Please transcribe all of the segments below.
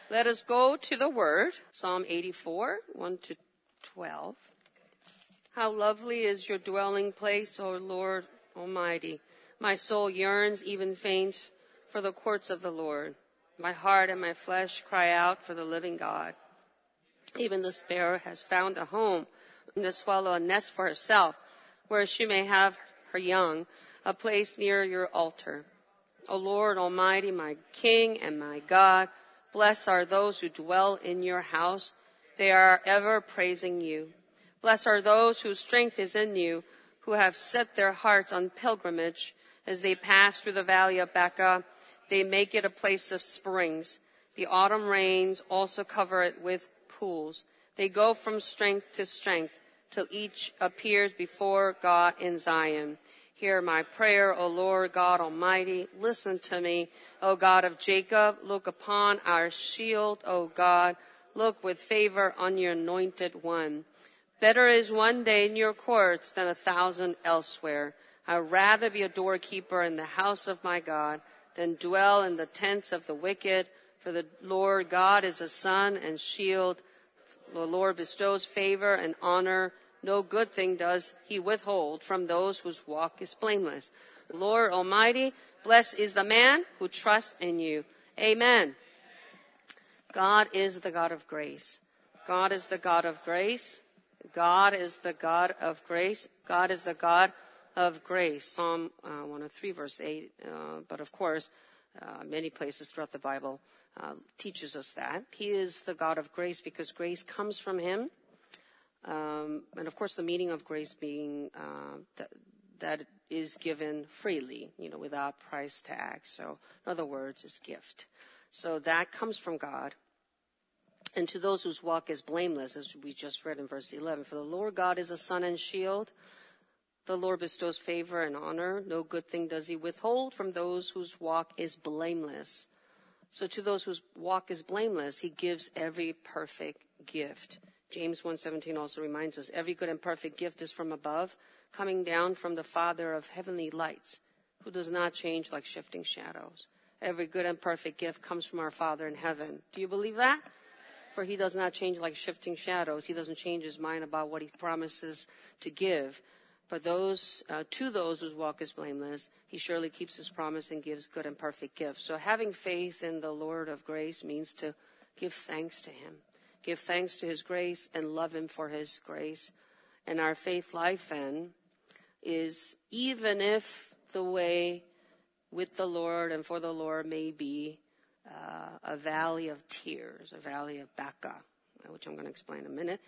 Let us go to the Word, Psalm 84, 1 to 12. How lovely is your dwelling place, O Lord Almighty. My soul yearns, even faint, for the courts of the Lord. My heart and my flesh cry out for the living God. Even the sparrow has found a home, and the swallow a nest for herself, where she may have her young, a place near your altar. O Lord Almighty, my King and my God, blessed are those who dwell in your house. They are ever praising you. Blessed are those whose strength is in you, who have set their hearts on pilgrimage. As they pass through the valley of Baca, they make it a place of springs. The autumn rains also cover it with pools. They go from strength to strength, till each appears before God in Zion. Hear my prayer, O Lord God Almighty. Listen to me, O God of Jacob. Look upon our shield, O God. Look with favor on your anointed one. Better is one day in your courts than 1,000 elsewhere. I'd rather be a doorkeeper in the house of my God than dwell in the tents of the wicked. For the Lord God is a sun and shield. The Lord bestows favor and honor. No good thing does he withhold from those whose walk is blameless. Lord Almighty, blessed is the man who trusts in you. Amen. God is the God of grace. God is the God of grace. God is the God of grace. God is the God of grace. Psalm 103, verse 8. But of course, many places throughout the Bible teaches us that. He is the God of grace because grace comes from him. And of course, the meaning of grace being that is given freely, without price tag. So, in other words, it's gift. So that comes from God. And to those whose walk is blameless, as we just read in verse 11, for the Lord God is a sun and shield. The Lord bestows favor and honor. No good thing does he withhold from those whose walk is blameless. So to those whose walk is blameless, he gives every perfect gift. James 1:17 also reminds us, every good and perfect gift is from above, coming down from the Father of heavenly lights, who does not change like shifting shadows. Every good and perfect gift comes from our Father in heaven. Do you believe that? For he does not change like shifting shadows. He doesn't change his mind about what he promises to give. But to those whose walk is blameless, he surely keeps his promise and gives good and perfect gifts. So having faith in the Lord of grace means to give thanks to him. Give thanks to his grace and love him for his grace. And our faith life then is, even if the way with the Lord and for the Lord may be a valley of tears, a valley of Baca, which I'm going to explain in a minute.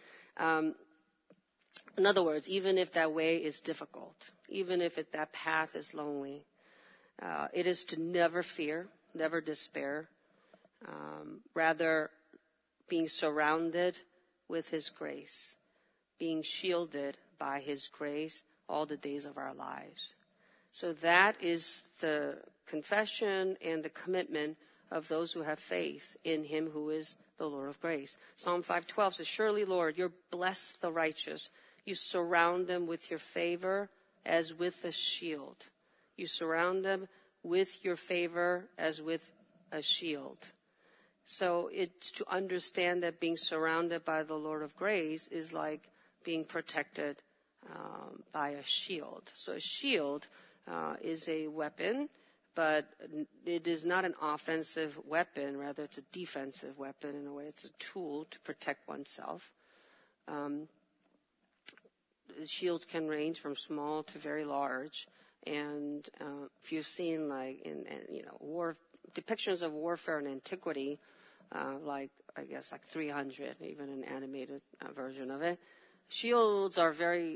In other words, even if that way is difficult, even if that path is lonely, it is to never fear, never despair, rather being surrounded with his grace, being shielded by his grace all the days of our lives. So that is the confession and the commitment of those who have faith in him who is the Lord of grace. Psalm 5:12 says, surely, Lord, you bless the righteous. You surround them with your favor as with a shield. You surround them with your favor as with a shield. So it's to understand that being surrounded by the Lord of grace is like being protected by a shield. So a shield is a weapon, but it is not an offensive weapon. Rather, it's a defensive weapon in a way. It's a tool to protect oneself. Shields can range from small to very large. And if you've seen war depictions of warfare in antiquity, like 300, even an animated version of it, shields are very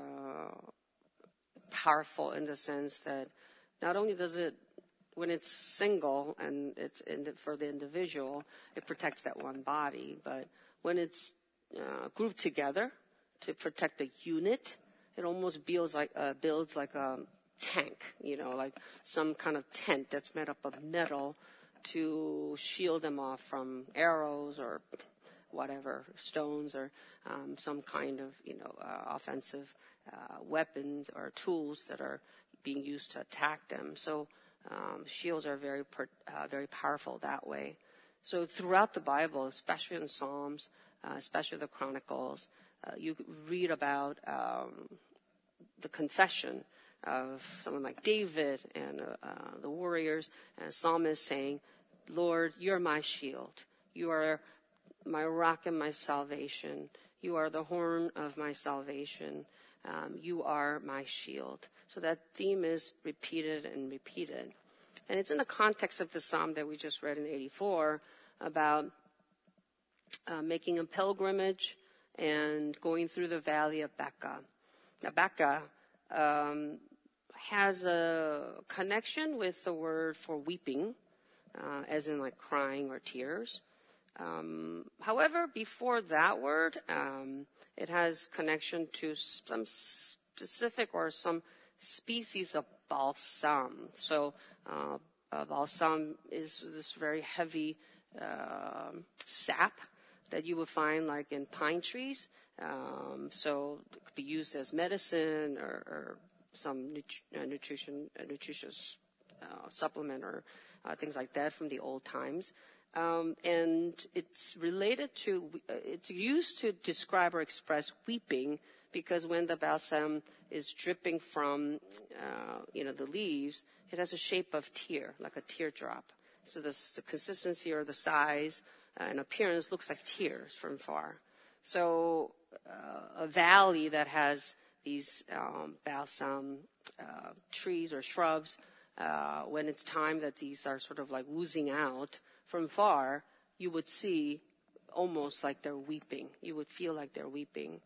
powerful in the sense that not only does it, when it's single and it's for the individual, it protects that one body, but when it's grouped together to protect a unit, it almost builds like a tank, like some kind of tent that's made up of metal to shield them off from arrows or whatever, stones or some kind of, offensive weapons or tools that are being used to attack them. So shields are very powerful that way. So throughout the Bible, especially in Psalms, especially the Chronicles, you read about the confession of someone like David and the warriors and psalmists saying, Lord, you're my shield. You are my rock and my salvation. You are the horn of my salvation. You are my shield. So that theme is repeated and repeated. And it's in the context of the psalm that we just read in 84 about making a pilgrimage and going through the valley of Baca. Now, Baca has a connection with the word for weeping, as in like crying or tears. However, before that word, it has connection to some specific or some species of balsam. So, balsam is this very heavy sap that you would find like in pine trees. So it could be used as medicine or some nutritious supplement or things like that from the old times. And it's related to, it's used to describe or express weeping because when the balsam is dripping from, the leaves, it has a shape of tear, like a teardrop. So the consistency or the size and appearance looks like tears from far. So a valley that has these balsam trees or shrubs, when it's time that these are sort of like oozing out from far, you would see almost like they're weeping. You would feel like they're weeping.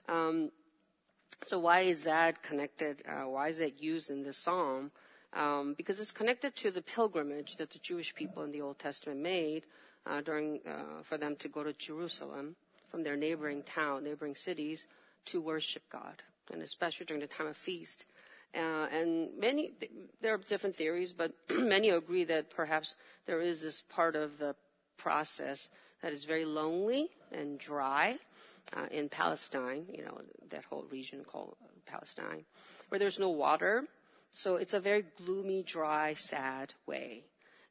So why is that connected? Why is it used in this psalm? Because it's connected to the pilgrimage that the Jewish people in the Old Testament made for them to go to Jerusalem from their neighboring cities to worship God, and especially during the time of feast. And there are different theories, but many agree that perhaps there is this part of the process that is very lonely and dry in Palestine, that whole region called Palestine, where there's no water. So it's a very gloomy, dry, sad way.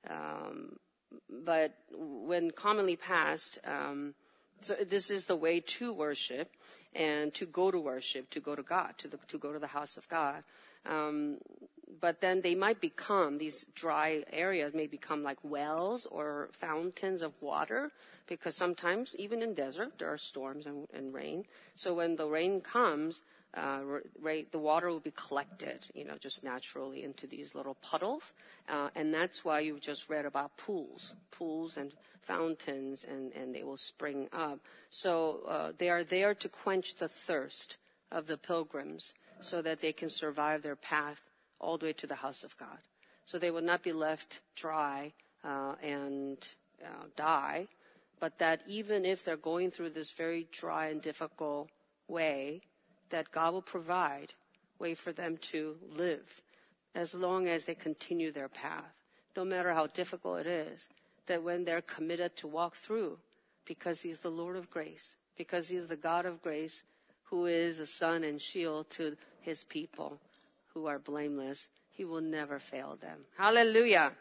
But when commonly passed, so this is the way to worship and to go to worship, to go to God, to go to the house of God. But then these dry areas may become like wells or fountains of water, because sometimes, even in desert, there are storms and rain. So when the rain comes, the water will be collected, just naturally into these little puddles. And that's why you just read about pools and fountains, and they will spring up. So they are there to quench the thirst of the pilgrims so that they can survive their path all the way to the house of God. So they will not be left dry and die, but that even if they're going through this very dry and difficult way, that God will provide a way for them to live as long as they continue their path, no matter how difficult it is, that when they're committed to walk through, because He's the Lord of grace, because He's the God of grace, who is a sun and shield to His people who are blameless, He will never fail them. Hallelujah.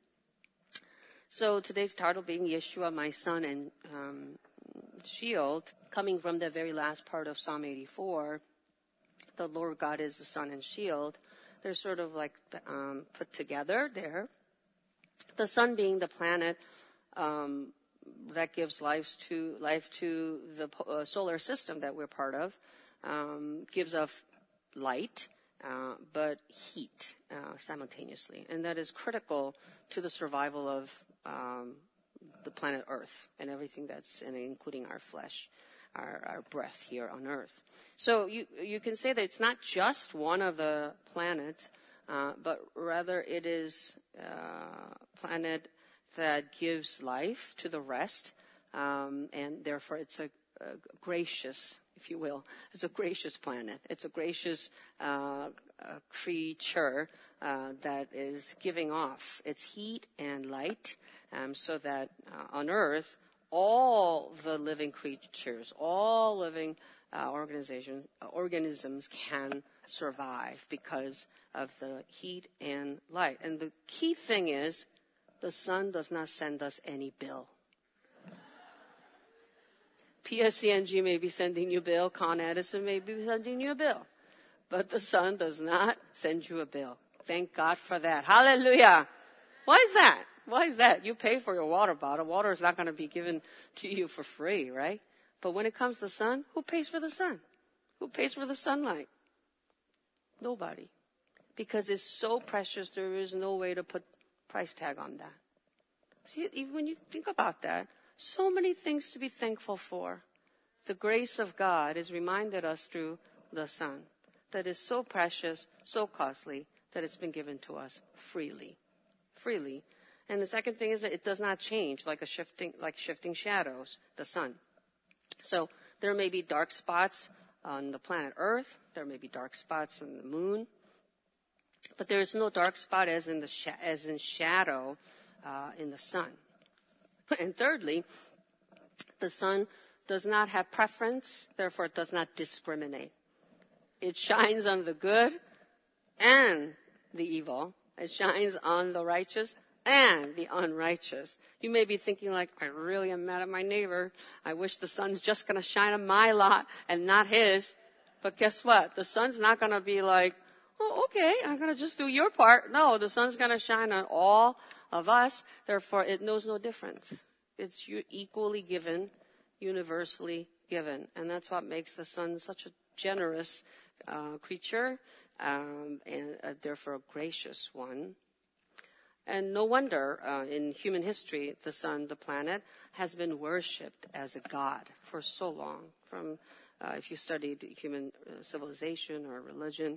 So today's title being Yeshua, my sun and shield, coming from the very last part of Psalm 84, the Lord God is the sun and shield. They're sort of like put together there. The sun being the planet that gives life to the solar system that we're part of, gives off light, but heat simultaneously. And that is critical to the survival of the planet Earth and everything including our flesh, our breath here on Earth. So you can say that it's not just one of the planets, but rather it is a planet that gives life to the rest, and therefore it's a gracious, if you will, it's a gracious planet. It's a gracious creature that is giving off its heat and light, so that on Earth, all the living creatures, all living organisms can survive because of the heat and light. And the key thing is, the sun does not send us any bill. PSCNG may be sending you a bill. Con Edison may be sending you a bill. But the sun does not send you a bill. Thank God for that. Hallelujah. Why is that? Why is that? You pay for your water bottle. Water is not going to be given to you for free, right? But when it comes to the sun, who pays for the sun? Who pays for the sunlight? Nobody. Because it's so precious, there is no way to put price tag on that. See, even when you think about that, so many things to be thankful for. The grace of God is reminded us through the sun that is so precious, so costly, that it's been given to us freely. Freely. And the second thing is that it does not change like shifting shadows, the sun. So there may be dark spots on the planet Earth. There may be dark spots on the moon. But there is no dark spot as in shadow in the sun. And thirdly, the sun does not have preference, therefore it does not discriminate. It shines on the good and the evil. It shines on the righteous and the unrighteous. You may be thinking like, I really am mad at my neighbor. I wish the sun's just going to shine on my lot and not his. But guess what? The sun's not going to be like, oh, okay, I'm going to just do your part. No, the sun's going to shine on all of us. Therefore, it knows no difference. It's equally given, universally given. And that's what makes the sun such a generous creature and therefore a gracious one. And no wonder in human history, the sun, the planet, has been worshipped as a god for so long. From if you studied human civilization or religion,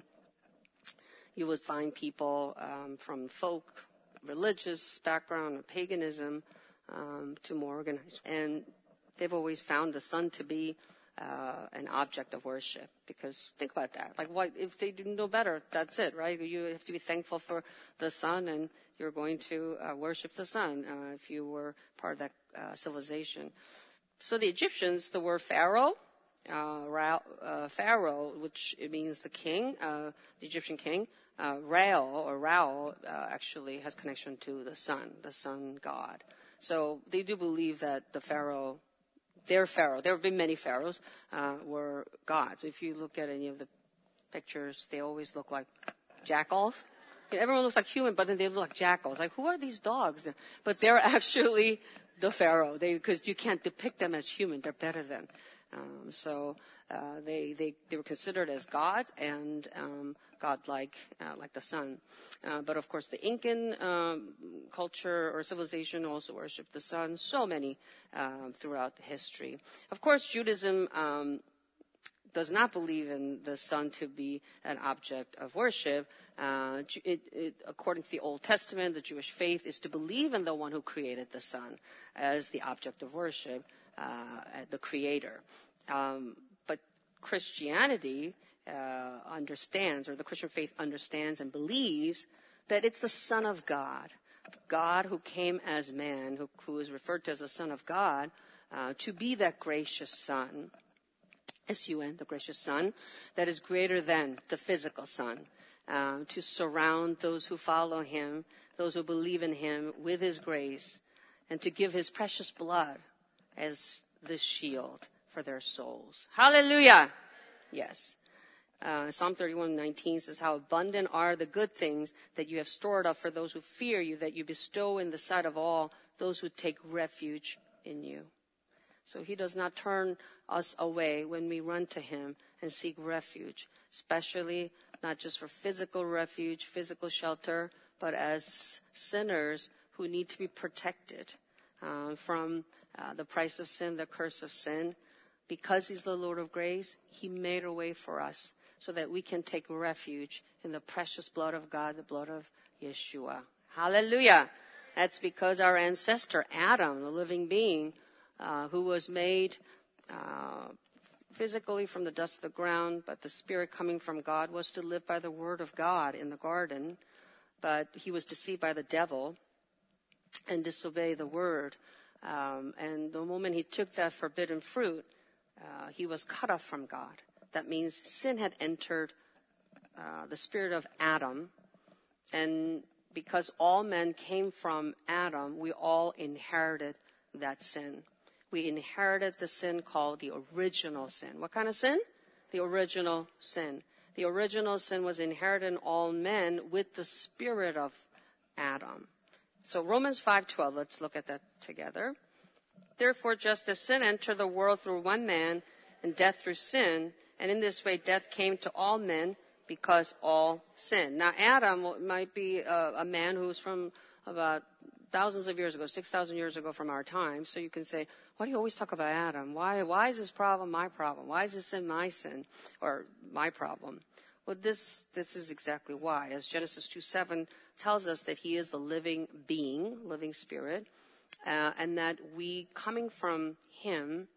you would find people from folk, religious background, or paganism, to more organized. And they've always found the sun to be an object of worship. Because think about that. Like, what if they didn't know better? That's it, right? You have to be thankful for the sun, and you're going to worship the sun if you were part of that civilization. So the Egyptians, the word Pharaoh, Pharaoh, which it means the king, the Egyptian king, Ra actually has connection to the sun god. So they do believe that their pharaoh, there have been many pharaohs, were gods. If you look at any of the pictures, they always look like jackals. Everyone looks like human, but then they look like jackals. Like, who are these dogs? But they're actually the pharaoh, because you can't depict them as human. They're better than. So they were considered as gods and godlike, like the sun. But of course, the Incan culture or civilization also worshipped the sun. So many throughout history. Of course, Judaism does not believe in the sun to be an object of worship. According to the Old Testament, the Jewish faith is to believe in the one who created the sun as the object of worship, the creator. But Christianity understands, or the Christian faith understands and believes that it's the Son of God, God who came as man, who is referred to as the Son of God, to be that gracious Son, S-U-N, the gracious Son, that is greater than the physical sun, to surround those who follow him, those who believe in him with his grace, and to give his precious blood as the shield for their souls. Hallelujah! Yes. Psalm 31:19 says, how abundant are the good things that you have stored up for those who fear you, that you bestow in the sight of all those who take refuge in you. So he does not turn us away when we run to him and seek refuge, especially not just for physical refuge, physical shelter, but as sinners who need to be protected from the price of sin, the curse of sin. Because he's the Lord of grace, he made a way for us so that we can take refuge in the precious blood of God, the blood of Yeshua. Hallelujah. That's because our ancestor, Adam, the living being, who was made physically from the dust of the ground, but the spirit coming from God, was to live by the word of God in the garden. But he was deceived by the devil and disobeyed the word. And the moment he took that forbidden fruit, he was cut off from God. That means sin had entered the spirit of Adam. And because all men came from Adam, we all inherited that sin. we inherited the sin called the original sin. What kind of sin? The original sin. The original sin was inherited in all men with the spirit of Adam. So Romans 5:12, let's look at that together. Therefore, just as sin entered the world through one man, and death through sin, and in this way death came to all men because all sinned. Now, Adam might be a man who's from about thousands of years ago, 6,000 years ago from our time. So you can say, why do you always talk about Adam? Why is this problem my problem? Why is this sin my sin or my problem? Well, this is exactly why. As Genesis 2:7 tells us that he is the living being, living spirit, and that we, coming from him,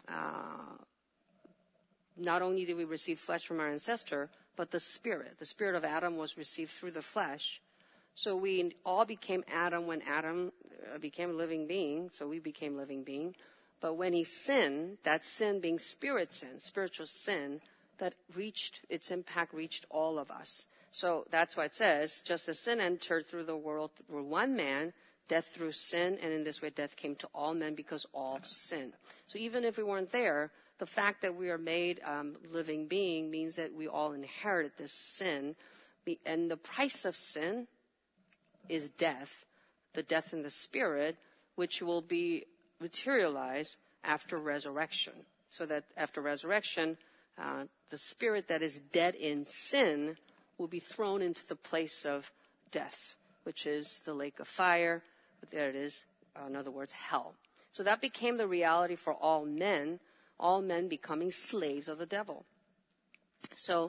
not only did we receive flesh from our ancestor, but the spirit of Adam was received through the flesh. So we all became Adam when Adam became a living being, so we became living being. But when he sinned, that sin being spirit sin, spiritual sin, that its impact reached all of us. So that's why it says, just as sin entered through the world through one man, death through sin, and in this way death came to all men because all sinned. So even if we weren't there, the fact that we are made living being means that we all inherited this sin. And the price of sin is death, the death in the spirit, which will be materialized after resurrection. So that after resurrection, the spirit that is dead in sin will be thrown into the place of death, which is the lake of fire. But there it is, in other words, hell. So that became the reality for all men becoming slaves of the devil. So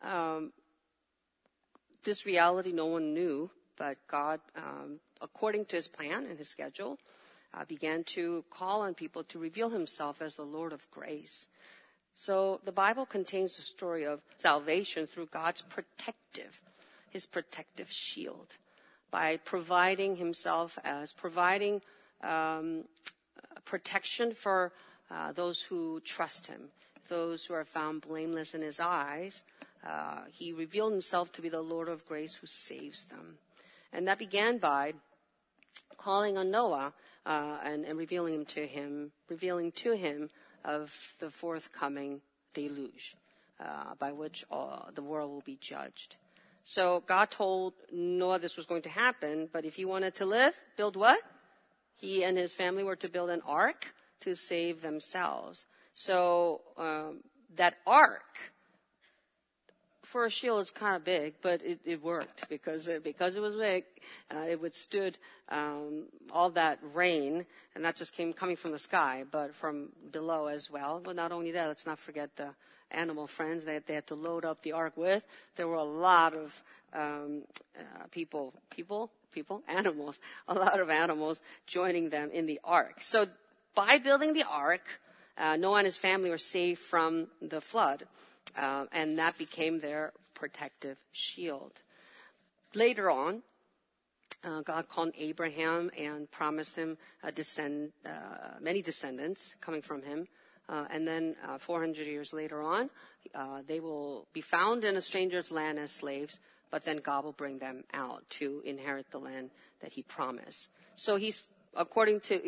this reality no one knew, but God, according to his plan and his schedule, began to call on people to reveal himself as the Lord of grace. So the Bible contains the story of salvation through God's his protective shield, by providing himself as providing protection for those who trust him, those who are found blameless in his eyes. He revealed himself to be the Lord of grace who saves them. And that began by calling on Noah and revealing to him of the forthcoming deluge, by which the world will be judged. So God told Noah this was going to happen, but if he wanted to live, build what? He and his family were to build an ark to save themselves. So that ark, for a shield, is kind of big, but it worked because it was big. It withstood all that rain, and not just coming from the sky, but from below as well. But not only that, let's not forget the animal friends that they had to load up the ark with. There were a lot of animals, a lot of animals joining them in the ark. So by building the ark, Noah and his family were saved from the flood, and that became their protective shield. Later on, God called Abraham and promised him many descendants coming from him. And then 400 years later on, they will be found in a stranger's land as slaves, but then God will bring them out to inherit the land that he promised. So he's, according to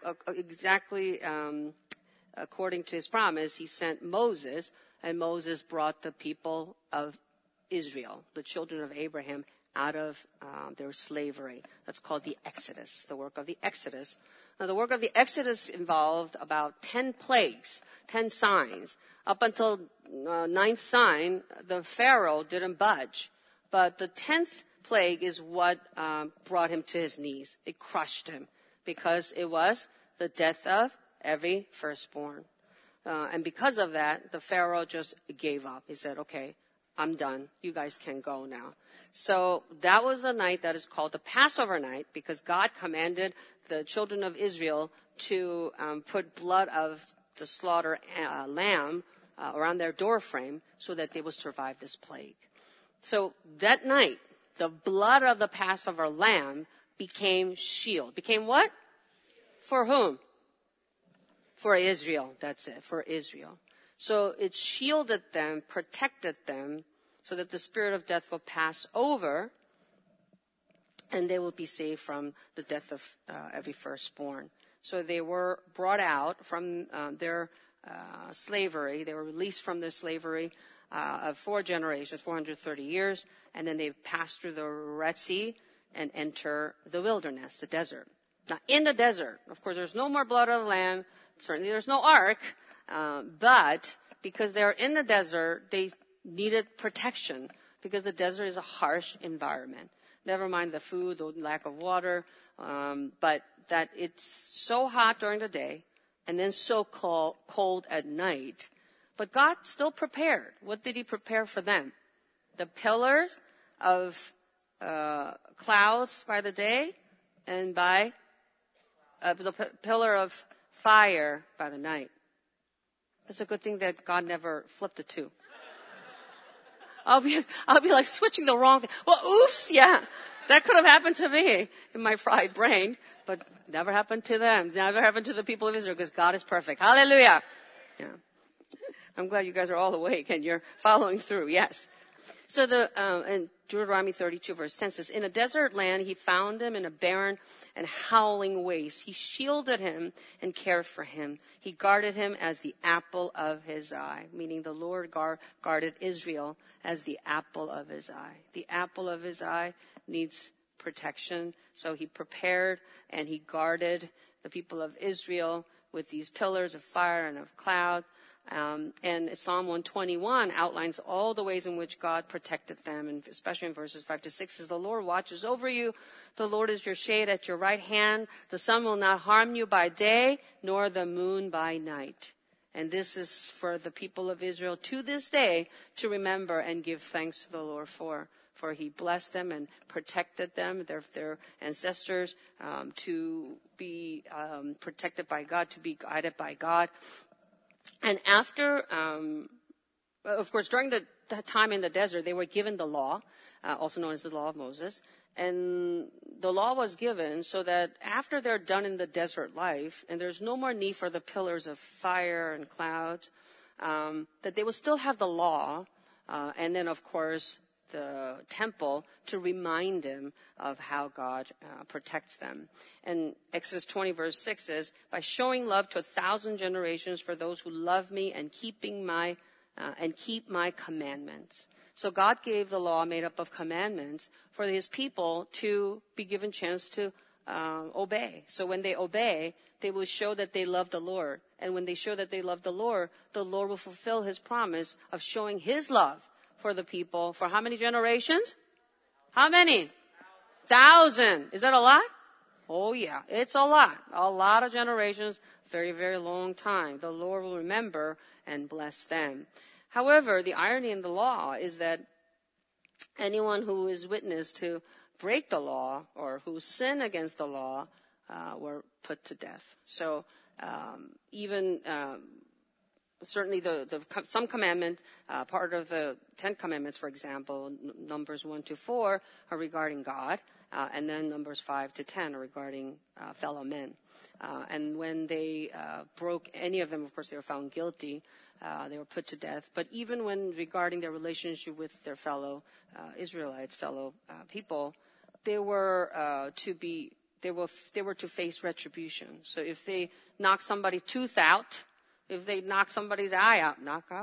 according to his promise, he sent Moses, and Moses brought the people of Israel, the children of Abraham, out of their slavery. That's called the Exodus, the work of the Exodus. Now, the work of the Exodus involved about 10 plagues, 10 signs. Up until 9th sign, the Pharaoh didn't budge. But the 10th plague is what brought him to his knees. It crushed him because it was the death of every firstborn. And because of that, the Pharaoh just gave up. He said, okay, I'm done. You guys can go now. So that was the night that is called the Passover night, because God commanded the children of Israel to put blood of the slaughter lamb around their doorframe so that they would survive this plague. So that night, the blood of the Passover lamb became shield. Became what? For whom? For Israel. That's it. For Israel. So it shielded them, protected them, so that the spirit of death will pass over, and they will be saved from the death of every firstborn. So they were brought out from their slavery. They were released from their slavery of 4 generations, 430 years, and then they passed through the Red Sea and enter the wilderness, the desert. Now, in the desert, of course, there's no more blood of the lamb. Certainly there's no ark. But because they're in the desert, they needed protection because the desert is a harsh environment. Never mind the food, the lack of water, but that it's so hot during the day and then so cold at night. But God still prepared. What did he prepare for them? The pillars of clouds by the day and by the pillar of fire by the night. It's a good thing that God never flipped the two. I'll be like switching the wrong thing. Well, oops, yeah. That could have happened to me in my fried brain, but never happened to them. Never happened to the people of Israel because God is perfect. Hallelujah. Yeah. I'm glad you guys are all awake and you're following through. Yes. So in Deuteronomy 32 verse 10 says, in a desert land, he found him in a barren and howling waste. He shielded him and cared for him. He guarded him as the apple of his eye, meaning the Lord guarded Israel as the apple of his eye. The apple of his eye needs protection. So he prepared and he guarded the people of Israel with these pillars of fire and of cloud. And Psalm 121 outlines all the ways in which God protected them, and especially in verses 5 to 6 says, the Lord watches over you. The Lord is your shade at your right hand. The sun will not harm you by day, nor the moon by night. And this is for the people of Israel to this day to remember and give thanks to the Lord for he blessed them and protected them, their ancestors, to be protected by God, to be guided by God. And after, of course, during the time in the desert, they were given the law, also known as the law of Moses. And the law was given so that after they're done in the desert life, and there's no more need for the pillars of fire and clouds, that they will still have the law, and then, of course, the temple to remind them of how God protects them. And Exodus 20 verse 6 says, by showing love to 1,000 generations for those who love me and keep my commandments. So God gave the law made up of commandments for his people to be given chance to obey. So when they obey, they will show that they love the Lord. And when they show that they love the Lord will fulfill his promise of showing his love for the people. For how many generations? How many? 1,000. Is that a lot? Oh yeah, it's a lot. A lot of generations, very, very long time. The Lord will remember and bless them. However, the irony in the law is that anyone who is witness to break the law or who sin against the law were put to death. So even certainly some commandment, part of the 10 commandments, for example, Numbers 1 to 4 are regarding God, and then Numbers 5 to 10 are regarding fellow men. And when they broke any of them, of course, they were found guilty. They were put to death. But even when regarding their relationship with their fellow Israelites, fellow people, they were to face retribution. So if they knock somebody's tooth out, if they knock somebody's eye out,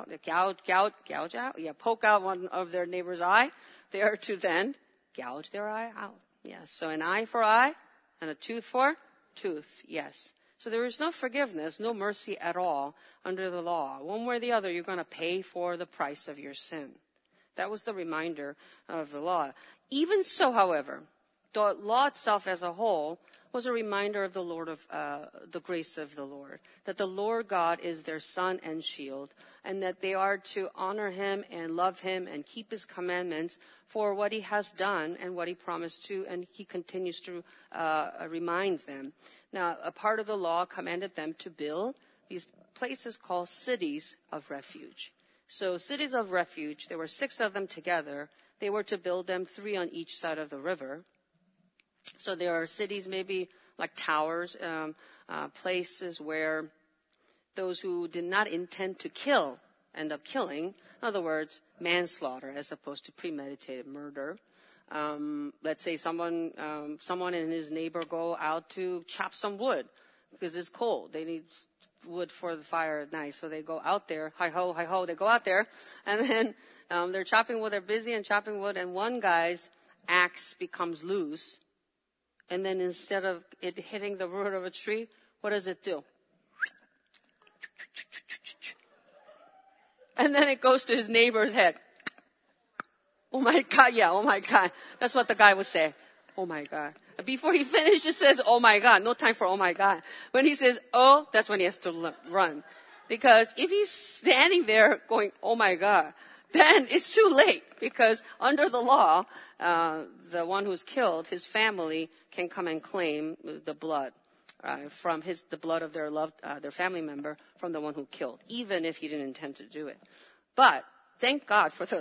gouge out, poke out one of their neighbor's eye, they are to then gouge their eye out. Yes. So an eye for eye and a tooth for tooth. Yes. So there is no forgiveness, no mercy at all under the law. One way or the other, you're going to pay for the price of your sin. That was the reminder of the law. Even so, however, the law itself as a whole was a reminder of the Lord of the grace of the Lord, that the Lord God is their sun and shield, and that they are to honor him and love him and keep his commandments for what he has done and what he promised to, and he continues to remind them. Now, a part of the law commanded them to build these places called cities of refuge. So cities of refuge, there were 6 of them together. They were to build them 3 on each side of the river. So there are cities maybe like towers, places where those who did not intend to kill end up killing. In other words, manslaughter as opposed to premeditated murder. Let's say someone and his neighbor go out to chop some wood. because it's cold. They need wood for the fire at night. So they go out there, hi ho, they go out there, and then they're chopping wood, they're busy and chopping wood, and one guy's axe becomes loose, and then instead of it hitting the root of a tree, what does it do? And then it goes to his neighbor's head. Oh my God, yeah, oh my God. That's what the guy would say. Oh my God. Before he finishes, says, oh my God. No time for oh my God. When he says, oh, that's when he has to run. Because if he's standing there going, oh my God, then it's too late. Because under the law, the one who's killed, his family can come and claim the blood from the blood of their family member from the one who killed, even if he didn't intend to do it. But thank God for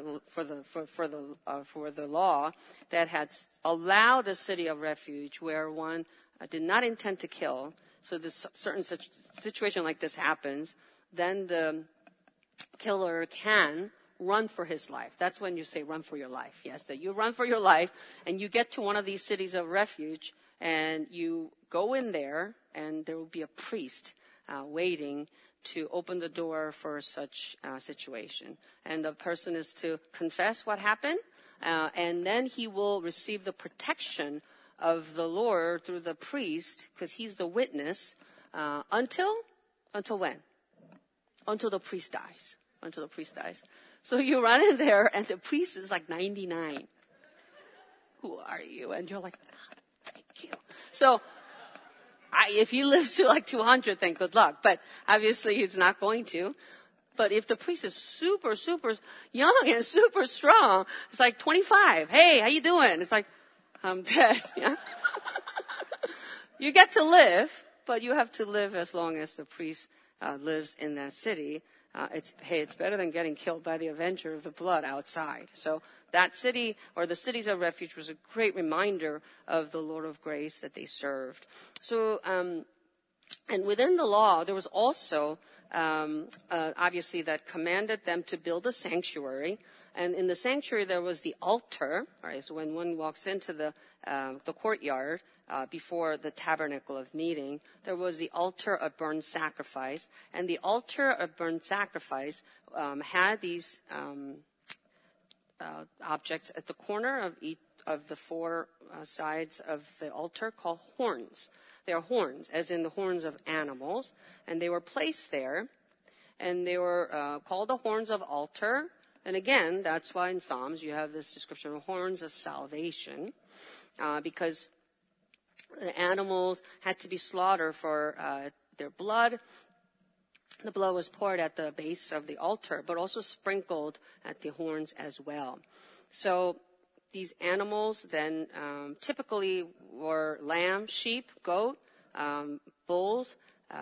the law that had allowed the city of refuge where one did not intend to kill. So this certain situation like this happens, then the killer can run for his life. That's when you say run for your life. Yes, that you run for your life and you get to one of these cities of refuge and you go in there and there will be a priest waiting to open the door for such situation. And the person is to confess what happened, and then he will receive the protection of the Lord through the priest, because he's the witness, until when? Until the priest dies. Until the priest dies. So you run in there, and the priest is like 99. Who are you? And you're like, thank you. So if he lives to like 200, then good luck. But obviously he's not going to. But if the priest is super, super young and super strong, it's like 25. Hey, how you doing? It's like, I'm dead. Yeah. You get to live, but you have to live as long as the priest lives in that city. It's better than getting killed by the avenger of the blood outside. So that city, or the cities of refuge, was a great reminder of the Lord of grace that they served. So, and within the law, there was also, obviously, that commanded them to build a sanctuary. And in the sanctuary, there was the altar. Right? So when one walks into the courtyard, before the tabernacle of meeting, there was the altar of burnt sacrifice. And the altar of burnt sacrifice had these objects at the corner of each of the four sides of the altar called horns. They are horns, as in the horns of animals, and they were placed there, and they were called the horns of altar. And again, that's why in Psalms you have this description of horns of salvation, because the animals had to be slaughtered for their blood. The blood was poured at the base of the altar, but also sprinkled at the horns as well. So these animals then typically were lamb, sheep, goat, bulls.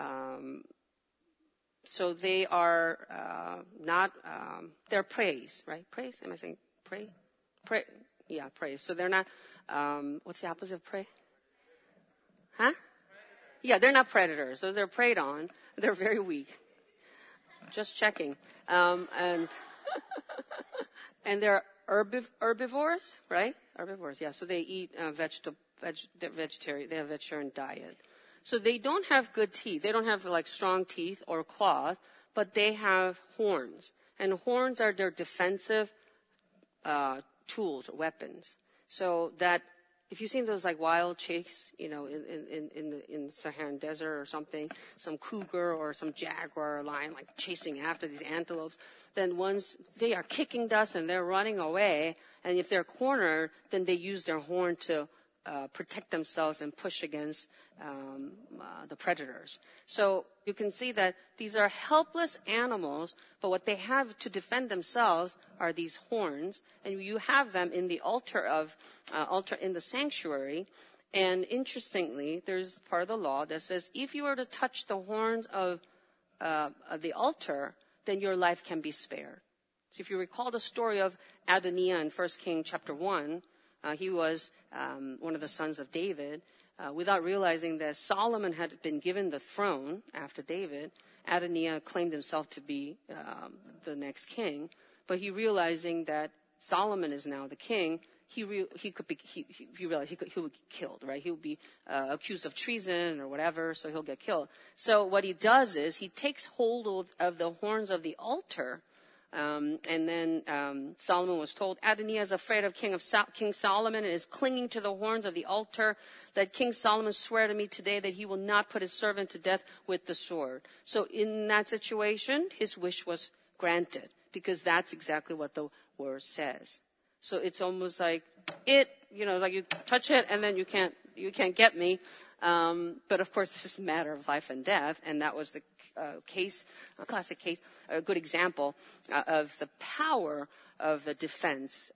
So they are not, they're praise, right? Praise? Am I saying pray? Pray. Yeah, praise. So they're not, what's the opposite of prey? Huh? Yeah, they're not predators. So they're preyed on. They're very weak. Just checking. And they're herbivores, right? Herbivores, yeah. So they eat vegetarian. They have vegetarian diet. So they don't have good teeth. They don't have like strong teeth or claws, but they have horns. And horns are their defensive tools, weapons. So that if you've seen those like wild chase, in the Saharan desert or something, some cougar or some jaguar or lion like chasing after these antelopes, then once they are kicking dust and they're running away, and if they're cornered, then they use their horn to protect themselves and push against the predators. So you can see that these are helpless animals, but what they have to defend themselves are these horns, and you have them in the altar in the sanctuary. And interestingly, there's part of the law that says if you were to touch the horns of the altar, then your life can be spared. So if you recall the story of Adoniah in 1 Kings chapter 1, he was one of the sons of David. Without realizing that Solomon had been given the throne after David, Adoniah claimed himself to be the next king. But he realizing that Solomon is now the king, he realized he would get killed, right? He would be accused of treason or whatever, so he'll get killed. So what he does is he takes hold of the horns of the altar. And then Solomon was told, Adonijah is afraid of King Solomon and is clinging to the horns of the altar. That King Solomon swear to me today that he will not put his servant to death with the sword. So in that situation, his wish was granted because that's exactly what the word says. So it's almost like like you touch it and then you can't get me. But of course, this is a matter of life and death, and that was the case, a classic case, a good example of the power of the defense,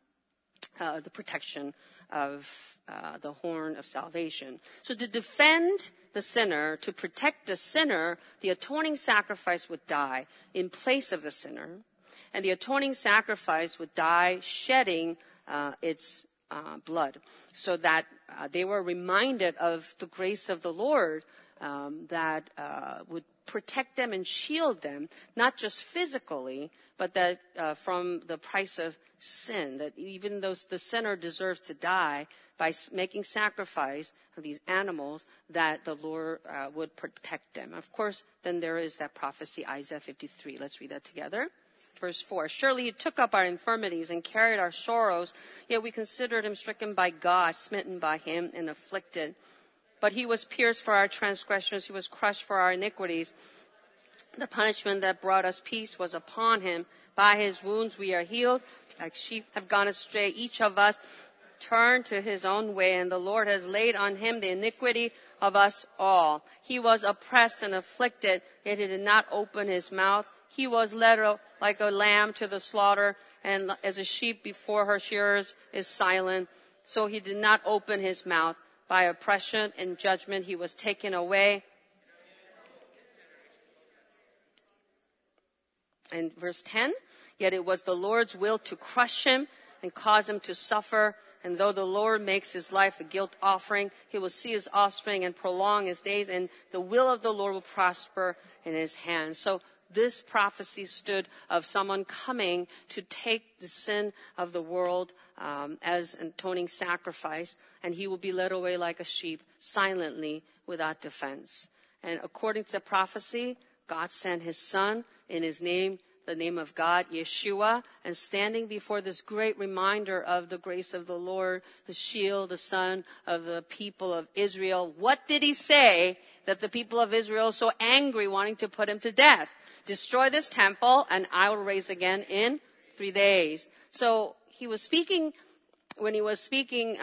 the protection of the horn of salvation. So to defend the sinner, to protect the sinner, the atoning sacrifice would die in place of the sinner, and the atoning sacrifice would die shedding its blood, so that they were reminded of the grace of the Lord that would protect them and shield them, not just physically, but that from the price of sin, that even though the sinner deserves to die, by making sacrifice of these animals, that the Lord would protect them. Of course, then there is that prophecy, Isaiah 53. Let's read that together. Verse 4, surely he took up our infirmities and carried our sorrows, yet we considered him stricken by God, smitten by him, and afflicted. But he was pierced for our transgressions, he was crushed for our iniquities. The punishment that brought us peace was upon him. By his wounds we are healed. Like sheep have gone astray, each of us turned to his own way, and the Lord has laid on him the iniquity of us all. He was oppressed and afflicted, yet he did not open his mouth. He was led like a lamb to the slaughter, and as a sheep before her shearers is silent, so he did not open his mouth. By oppression and judgment he was taken away. And verse 10, yet it was the Lord's will to crush him and cause him to suffer. And though the Lord makes his life a guilt offering, he will see his offspring and prolong his days, and the will of the Lord will prosper in his hand. So this prophecy stood of someone coming to take the sin of the world as an atoning sacrifice, and he will be led away like a sheep, silently, without defense. And according to the prophecy, God sent his son in his name, the name of God, Yeshua, and standing before this great reminder of the grace of the Lord, the shield, the son of the people of Israel, what did he say that the people of Israel so angry, wanting to put him to death? Destroy this temple, and I will raise again in 3 days. So he was speaking, when he was speaking,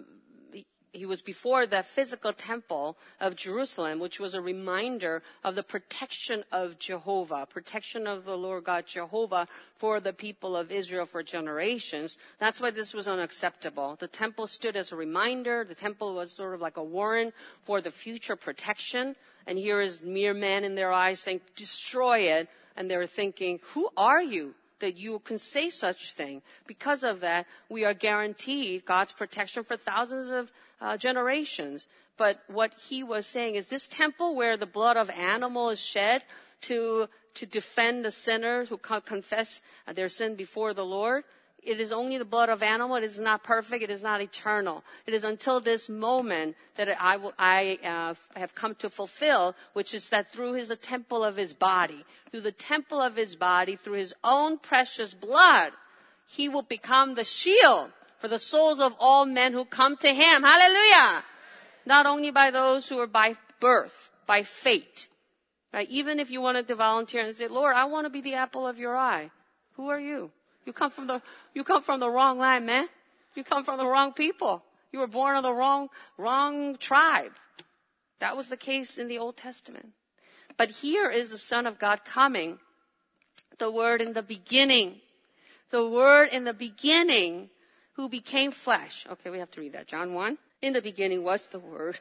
he was before the physical temple of Jerusalem, which was a reminder of the protection of Jehovah, protection of the Lord God Jehovah for the people of Israel for generations. That's why this was unacceptable. The temple stood as a reminder. The temple was sort of like a warrant for the future protection. And here is mere man in their eyes saying, destroy it. And they're thinking, who are you that you can say such thing? Because of that, we are guaranteed God's protection for thousands of generations. But what he was saying is this temple where the blood of animal is shed to defend the sinners who confess their sin before the Lord, it is only the blood of animal. It is not perfect. It is not eternal. It is until this moment that I have come to fulfill, which is that through the temple of his body, through the temple of his body, through his own precious blood, he will become the shield for the souls of all men who come to him. Hallelujah! Not only by those who are by birth, by fate. Right? Even if you wanted to volunteer and say, Lord, I want to be the apple of your eye. Who are you? You come from the wrong line, man. You come from the wrong people. You were born of the wrong tribe. That was the case in the Old Testament. But here is the Son of God coming. The Word in the beginning. The Word in the beginning who became flesh. Okay, we have to read that. John 1. In the beginning was the Word.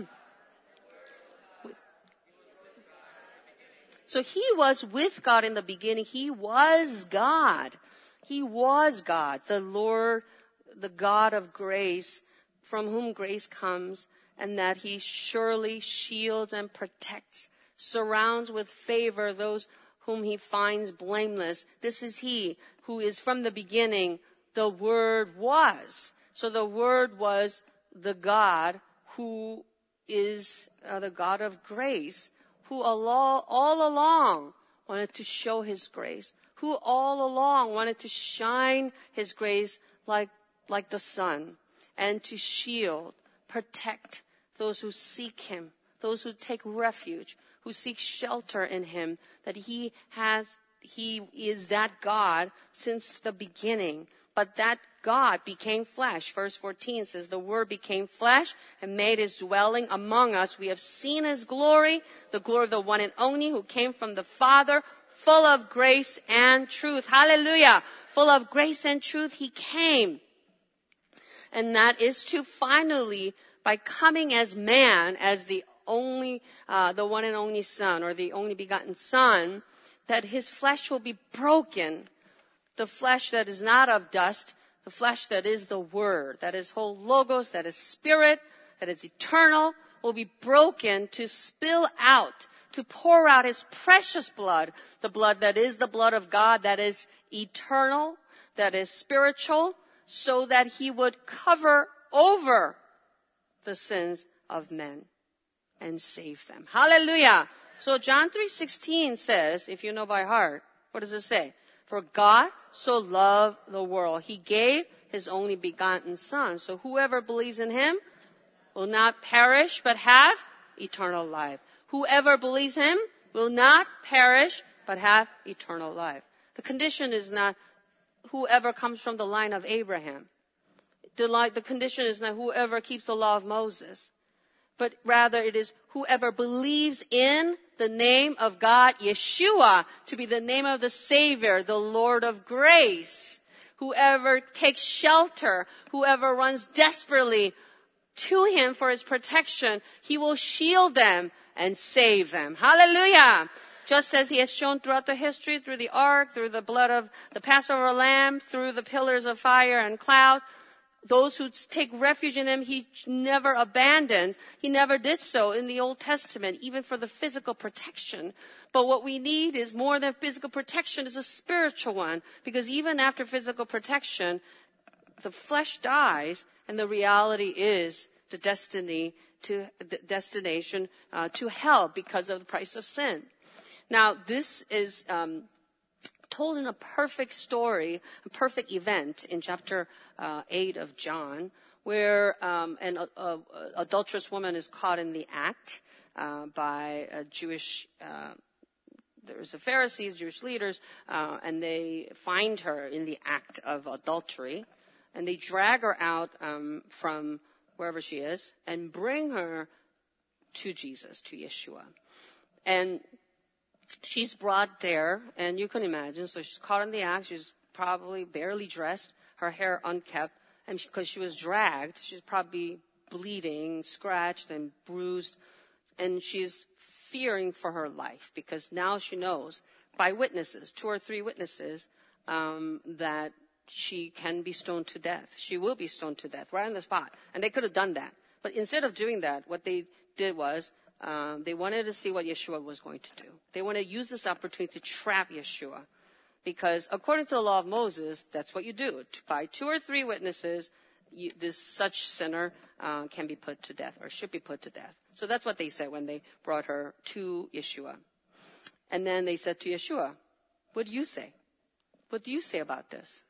So he was with God in the beginning. He was God. He was God, the Lord, the God of grace, from whom grace comes, and that he surely shields and protects, surrounds with favor those whom he finds blameless. This is he who is from the beginning, the Word was. So the Word was the God who is the God of grace, who all along wanted to show His grace, who all along wanted to shine His grace like the sun, and to shield, protect those who seek Him, those who take refuge, who seek shelter in Him, that He is that God since the beginning. But that God became flesh. Verse 14 says, the Word became flesh and made His dwelling among us. We have seen His glory, the glory of the one and only who came from the Father, full of grace and truth. Hallelujah. Full of grace and truth He came. And that is to finally, by coming as man, as the one and only Son, or the only begotten Son, that His flesh will be broken. The flesh that is not of dust, the flesh that is the Word, that is whole logos, that is spirit, that is eternal, will be broken to spill out, to pour out His precious blood, the blood that is the blood of God, that is eternal, that is spiritual, so that He would cover over the sins of men and save them. Hallelujah. So John 3:16 says, if you know by heart, what does it say? For God so loved the world, He gave His only begotten Son. So whoever believes in Him will not perish, but have eternal life. Whoever believes Him will not perish, but have eternal life. The condition is not whoever comes from the line of Abraham. The condition is not whoever keeps the law of Moses, but rather it is whoever believes in the name of God, Yeshua, to be the name of the Savior, the Lord of grace. Whoever takes shelter, whoever runs desperately to Him for His protection, He will shield them and save them. Hallelujah. Just as He has shown throughout the history, through the ark, through the blood of the Passover lamb, through the pillars of fire and cloud, those who take refuge in Him, He never abandoned. He never did so in the Old Testament, even for the physical protection. But what we need is more than physical protection, is a spiritual one. Because even after physical protection, the flesh dies, and the reality is the destination to hell because of the price of sin. Now, this is told in a perfect story, a perfect event in chapter 8 of John, where an adulterous woman is caught in the act by a Jewish, there's a Pharisees, Jewish leaders, and they find her in the act of adultery, and they drag her out from wherever she is and bring her to Jesus, to Yeshua. And she's brought there, and you can imagine, so she's caught in the act, she's probably barely dressed, her hair unkept, and because she was dragged, she's probably bleeding, scratched, and bruised, and she's fearing for her life, because now she knows, by witnesses, 2 or 3 witnesses, that she can be stoned to death. She will be stoned to death, right on the spot. And they could have done that. But instead of doing that, what they did was, they wanted to see what Yeshua was going to do. They want to use this opportunity to trap Yeshua. Because according to the law of Moses, that's what you do. By 2 or 3 witnesses, such sinner can be put to death, or should be put to death. So that's what they said when they brought her to Yeshua. And then they said to Yeshua, what do you say? What do you say about this?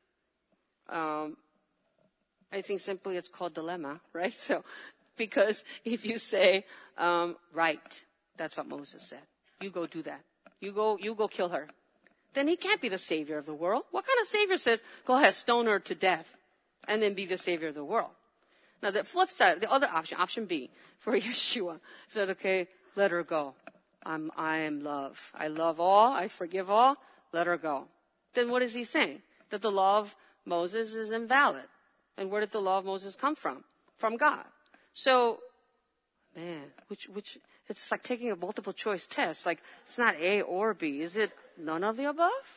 I think simply it's called dilemma, right? So, because if you say, right, that's what Moses said. You go do that. You go kill her. Then He can't be the Savior of the world. What kind of Savior says, go ahead, stone her to death, and then be the Savior of the world? Now, the flip side, the other option B, for Yeshua, said, okay, let her go. I am love. I love all. I forgive all. Let her go. Then what is He saying? That the law of Moses is invalid. And where did the law of Moses come from? From God. So, man, which it's like taking a multiple choice test. Like, it's not A or B. Is it none of the above?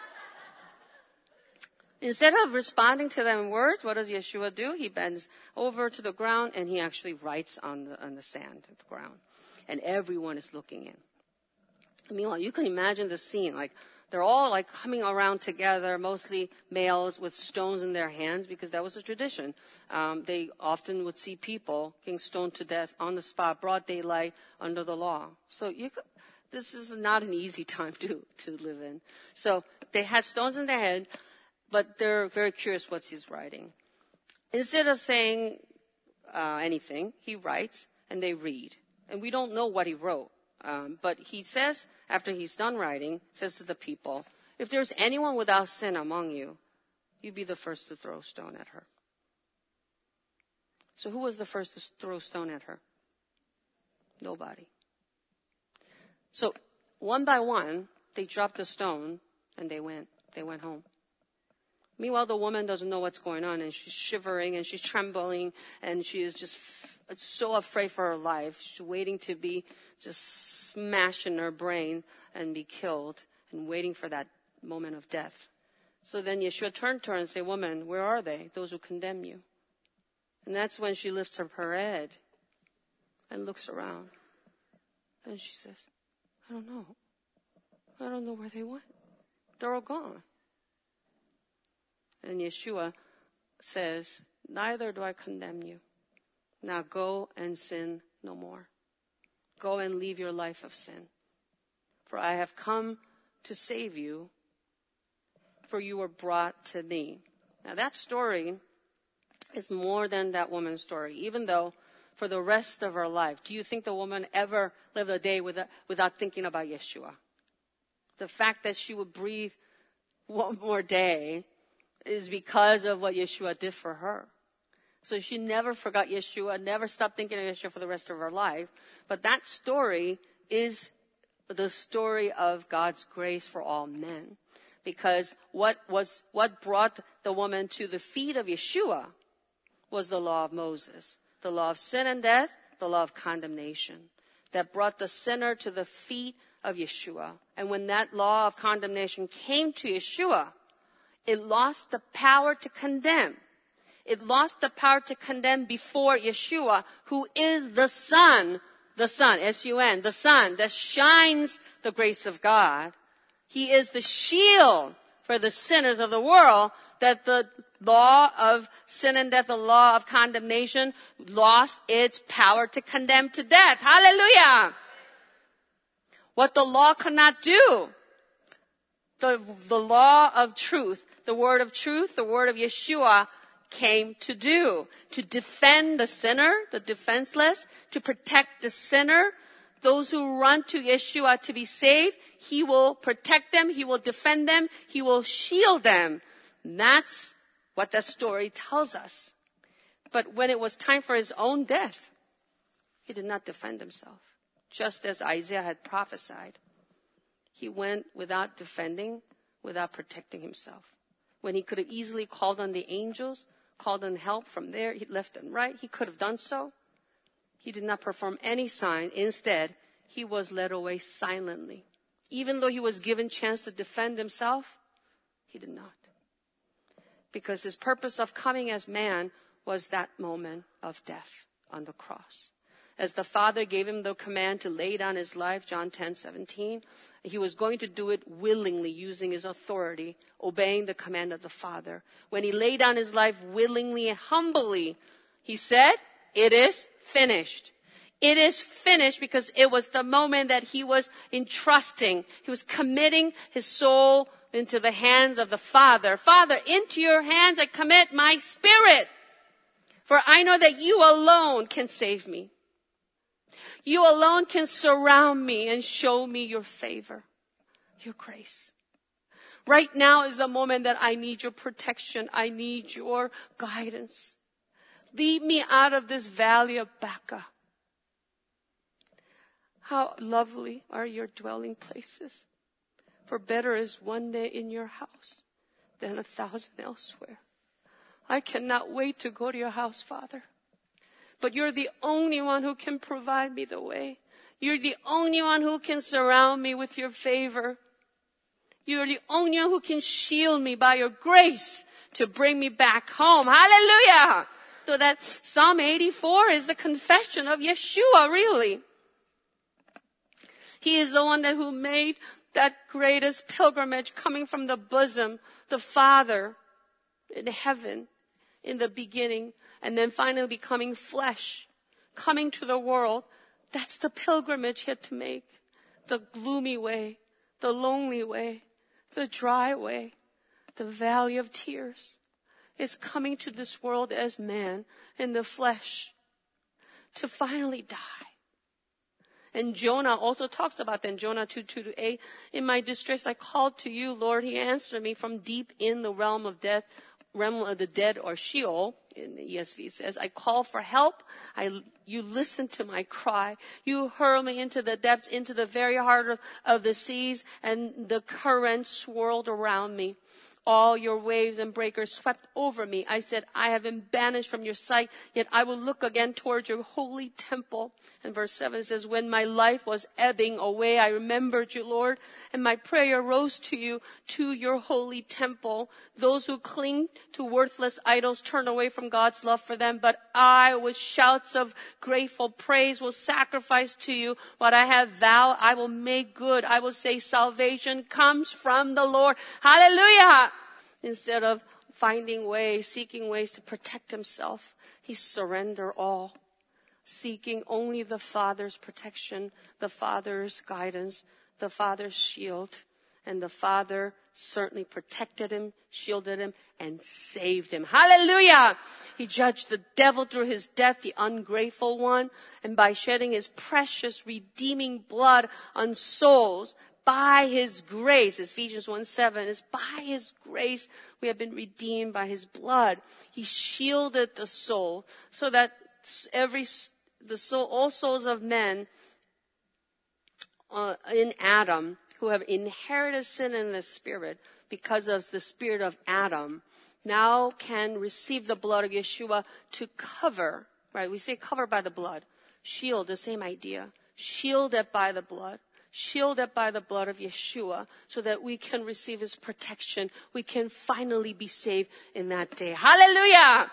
Instead of responding to them in words, what does Yeshua do? He bends over to the ground and He actually writes on the sand of the ground. And everyone is looking in. Meanwhile, you can imagine the scene, like They're all like coming around together, mostly males with stones in their hands, because that was a tradition. They often would see people getting stoned to death on the spot, broad daylight, under the law. So this is not an easy time to live in. So they had stones in their hand, but they're very curious what he's writing. Instead of saying anything, he writes, and they read. And we don't know what he wrote. But he says, after he's done writing, says to the people, if there's anyone without sin among you, you be the first to throw a stone at her. So who was the first to throw a stone at her? Nobody. So one by one, they dropped a stone and they went home. Meanwhile, the woman doesn't know what's going on, and she's shivering and she's trembling, and she is just so afraid for her life. She's waiting to be just smashed in her brain and be killed, and waiting for that moment of death. So then Yeshua turned to her and said, woman, where are they, those who condemn you? And that's when she lifts up her head and looks around. And she says, I don't know. I don't know where they went. They're all gone. And Yeshua says, neither do I condemn you. Now go and sin no more. Go and leave your life of sin. For I have come to save you, for you were brought to me. Now that story is more than that woman's story, even though for the rest of her life, do you think the woman ever lived a day without thinking about Yeshua? The fact that she would breathe one more day is because of what Yeshua did for her. So she never forgot Yeshua, never stopped thinking of Yeshua for the rest of her life. But that story is the story of God's grace for all men. Because what brought the woman to the feet of Yeshua was the law of Moses. The law of sin and death, the law of condemnation. That brought the sinner to the feet of Yeshua. And when that law of condemnation came to Yeshua, it lost the power to condemn. It lost the power to condemn before Yeshua, who is the Son, S-U-N, the Son that shines the grace of God. He is the shield for the sinners of the world, that the law of sin and death, the law of condemnation, lost its power to condemn to death. Hallelujah! What the law could not do, the law of truth, the word of truth, the word of Yeshua came to do. To defend the sinner, the defenseless, to protect the sinner, those who run to Yeshua to be saved, He will protect them, He will defend them, He will shield them. And that's what that story tells us. But when it was time for His own death, He did not defend Himself. Just as Isaiah had prophesied. He went without defending, without protecting Himself. When He could have easily called on the angels, called on help from there, left and right, He could have done so. He did not perform any sign. Instead, He was led away silently. Even though He was given chance to defend Himself, He did not. Because His purpose of coming as man was that moment of death on the cross. As the Father gave Him the command to lay down His life, John 10:17, He was going to do it willingly, using His authority, obeying the command of the Father. When He laid down His life willingly and humbly, He said, it is finished. It is finished, because it was the moment that He was entrusting. He was committing His soul into the hands of the Father. Father, into your hands I commit my spirit. For I know that you alone can save me. You alone can surround me and show me your favor, your grace. Right now is the moment that I need your protection. I need your guidance. Lead me out of this valley of Baca. How lovely are your dwelling places. For better is one day in your house than 1,000 elsewhere. I cannot wait to go to your house, Father. But you're the only one who can provide me the way. You're the only one who can surround me with your favor. You're the only one who can shield me by your grace to bring me back home. Hallelujah! So that Psalm 84 is the confession of Yeshua, really. He is the one who made that greatest pilgrimage coming from the bosom, the Father in heaven in the beginning, and then finally becoming flesh, coming to the world. That's the pilgrimage he had to make. The gloomy way, the lonely way, the dry way, the valley of tears is coming to this world as man in the flesh to finally die. And Jonah also talks about that in Jonah 2:2-8. In my distress, I called to you, Lord. He answered me from deep in the realm of death, realm of the dead, or Sheol. In the ESV says, I call for help. You listen to my cry. You hurl me into the depths, into the very heart of the seas, and the currents swirled around me. All your waves and breakers swept over me. I said, I have been banished from your sight, yet I will look again toward your holy temple. And verse 7 says, when my life was ebbing away, I remembered you, Lord, and my prayer rose to you, to your holy temple. Those who cling to worthless idols turn away from God's love for them, but I, with shouts of grateful praise, will sacrifice to you what I have vowed. I will make good. I will say salvation comes from the Lord. Hallelujah! Instead of finding ways, seeking ways to protect himself, he surrendered all, seeking only the Father's protection, the Father's guidance, the Father's shield. And the Father certainly protected him, shielded him, and saved him. Hallelujah! He judged the devil through his death, the ungrateful one, and by shedding his precious redeeming blood on souls, by his grace, Ephesians 1:7, is by his grace we have been redeemed by his blood. He shielded the soul so that all souls of men in Adam who have inherited sin in the spirit because of the spirit of Adam now can receive the blood of Yeshua to cover, right? We say cover by the blood. Shield, the same idea. Shielded by the blood. Shielded by the blood of Yeshua so that we can receive his protection. We can finally be saved in that day. Hallelujah!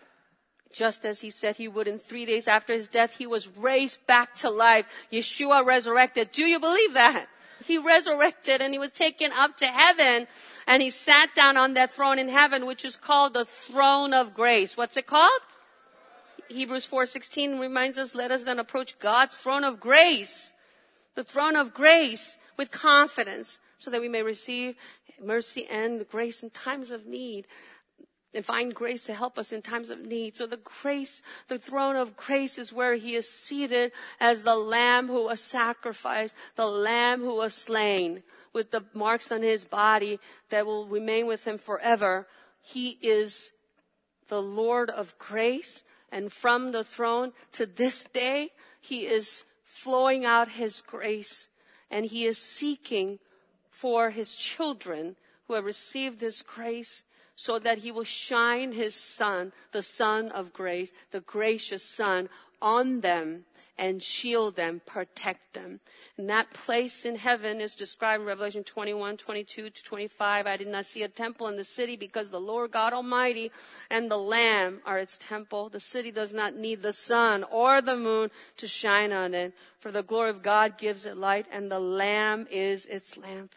Just as he said he would in 3 days after his death, he was raised back to life. Yeshua resurrected. Do you believe that? He resurrected and he was taken up to heaven and he sat down on that throne in heaven, which is called the throne of grace. What's it called? Hebrews 4:16 reminds us, let us then approach God's throne of grace. The throne of grace with confidence so that we may receive mercy and grace in times of need and find grace to help us in times of need. So the throne of grace is where he is seated as the lamb who was sacrificed, the lamb who was slain with the marks on his body that will remain with him forever. He is the Lord of grace. And from the throne to this day, he is flowing out his grace, and he is seeking for his children who have received this grace so that he will shine his Son, the Son of grace, the gracious Son, on them and shield them, protect them. And that place in heaven is described in Revelation 21:22-25. I did not see a temple in the city because the Lord God Almighty and the Lamb are its temple. The city does not need the sun or the moon to shine on it, for the glory of God gives it light, and the Lamb is its lamp.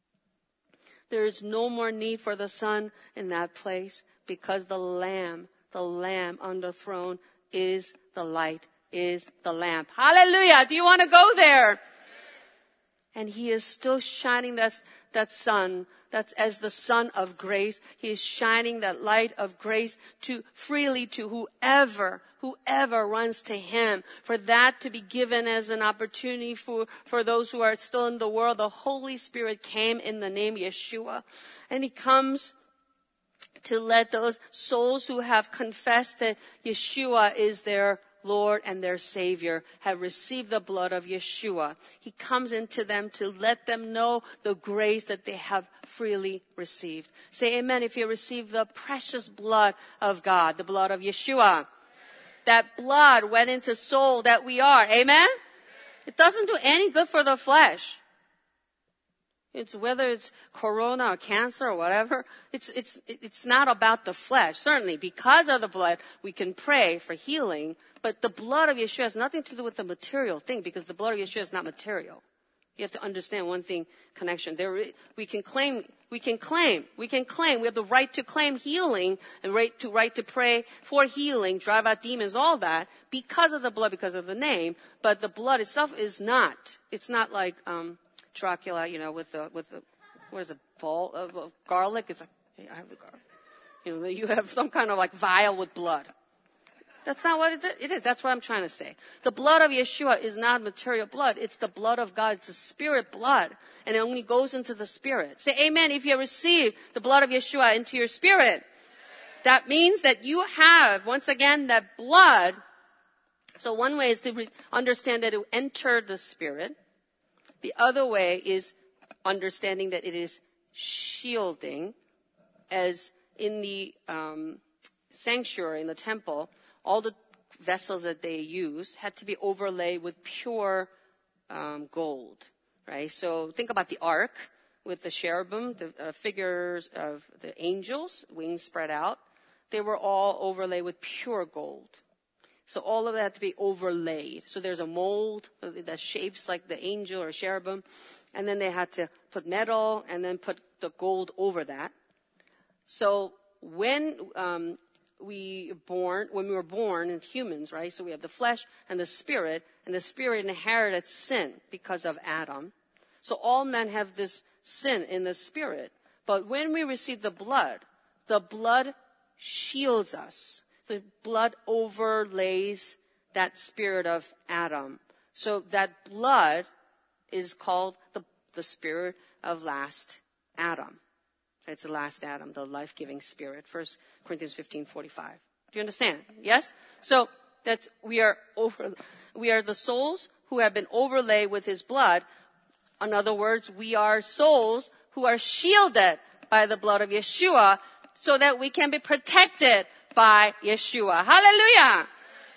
There is no more need for the sun in that place because the Lamb on the throne is the light, is the lamp. Hallelujah. Do you want to go there? And he is still shining that sun, that's as the Son of grace. He is shining that light of grace freely to whoever runs to him. For that to be given as an opportunity for those who are still in the world, the Holy Spirit came in the name Yeshua. And he comes to let those souls who have confessed that Yeshua is their Lord and their Savior, have received the blood of Yeshua. He comes into them to let them know the grace that they have freely received. Say amen if you receive the precious blood of God, the blood of Yeshua. That blood went into soul that we are. Amen? It doesn't do any good for the flesh. Whether it's corona or cancer or whatever, it's not about the flesh. Certainly, because of the blood, we can pray for healing. But the blood of Yeshua has nothing to do with the material thing, because the blood of Yeshua is not material. You have to understand one thing, connection. We can claim. We have the right to claim healing and right to pray for healing, drive out demons, all that, because of the blood, because of the name. But the blood itself is not. It's not like, Dracula, with the, what is it, ball of garlic? It's like, hey, I have the garlic. You have some kind of like vial with blood. That's not what it is. That's what I'm trying to say. The blood of Yeshua is not material blood. It's the blood of God. It's the spirit blood. And it only goes into the spirit. Say amen if you receive the blood of Yeshua into your spirit. That means that you have, once again, that blood. So one way is to understand that it entered the spirit. The other way is understanding that it is shielding, as in the sanctuary, in the temple, all the vessels that they used had to be overlaid with pure gold, right? So think about the ark with the cherubim, the figures of the angels, wings spread out. They were all overlaid with pure gold. So all of that had to be overlaid. So there's a mold that shapes like the angel or cherubim. And then they had to put metal and then put the gold over that. So when we were born in humans, right? So we have the flesh and the spirit inherited sin because of Adam. So all men have this sin in the spirit. But when we receive the blood shields us. The blood overlays that spirit of Adam. So that blood is called the spirit of last Adam. It's the last Adam, the life-giving spirit. 1 Corinthians 15:45. Do you understand? Yes? So we are the souls who have been overlaid with his blood. In other words, we are souls who are shielded by the blood of Yeshua so that we can be protected by Yeshua. Hallelujah!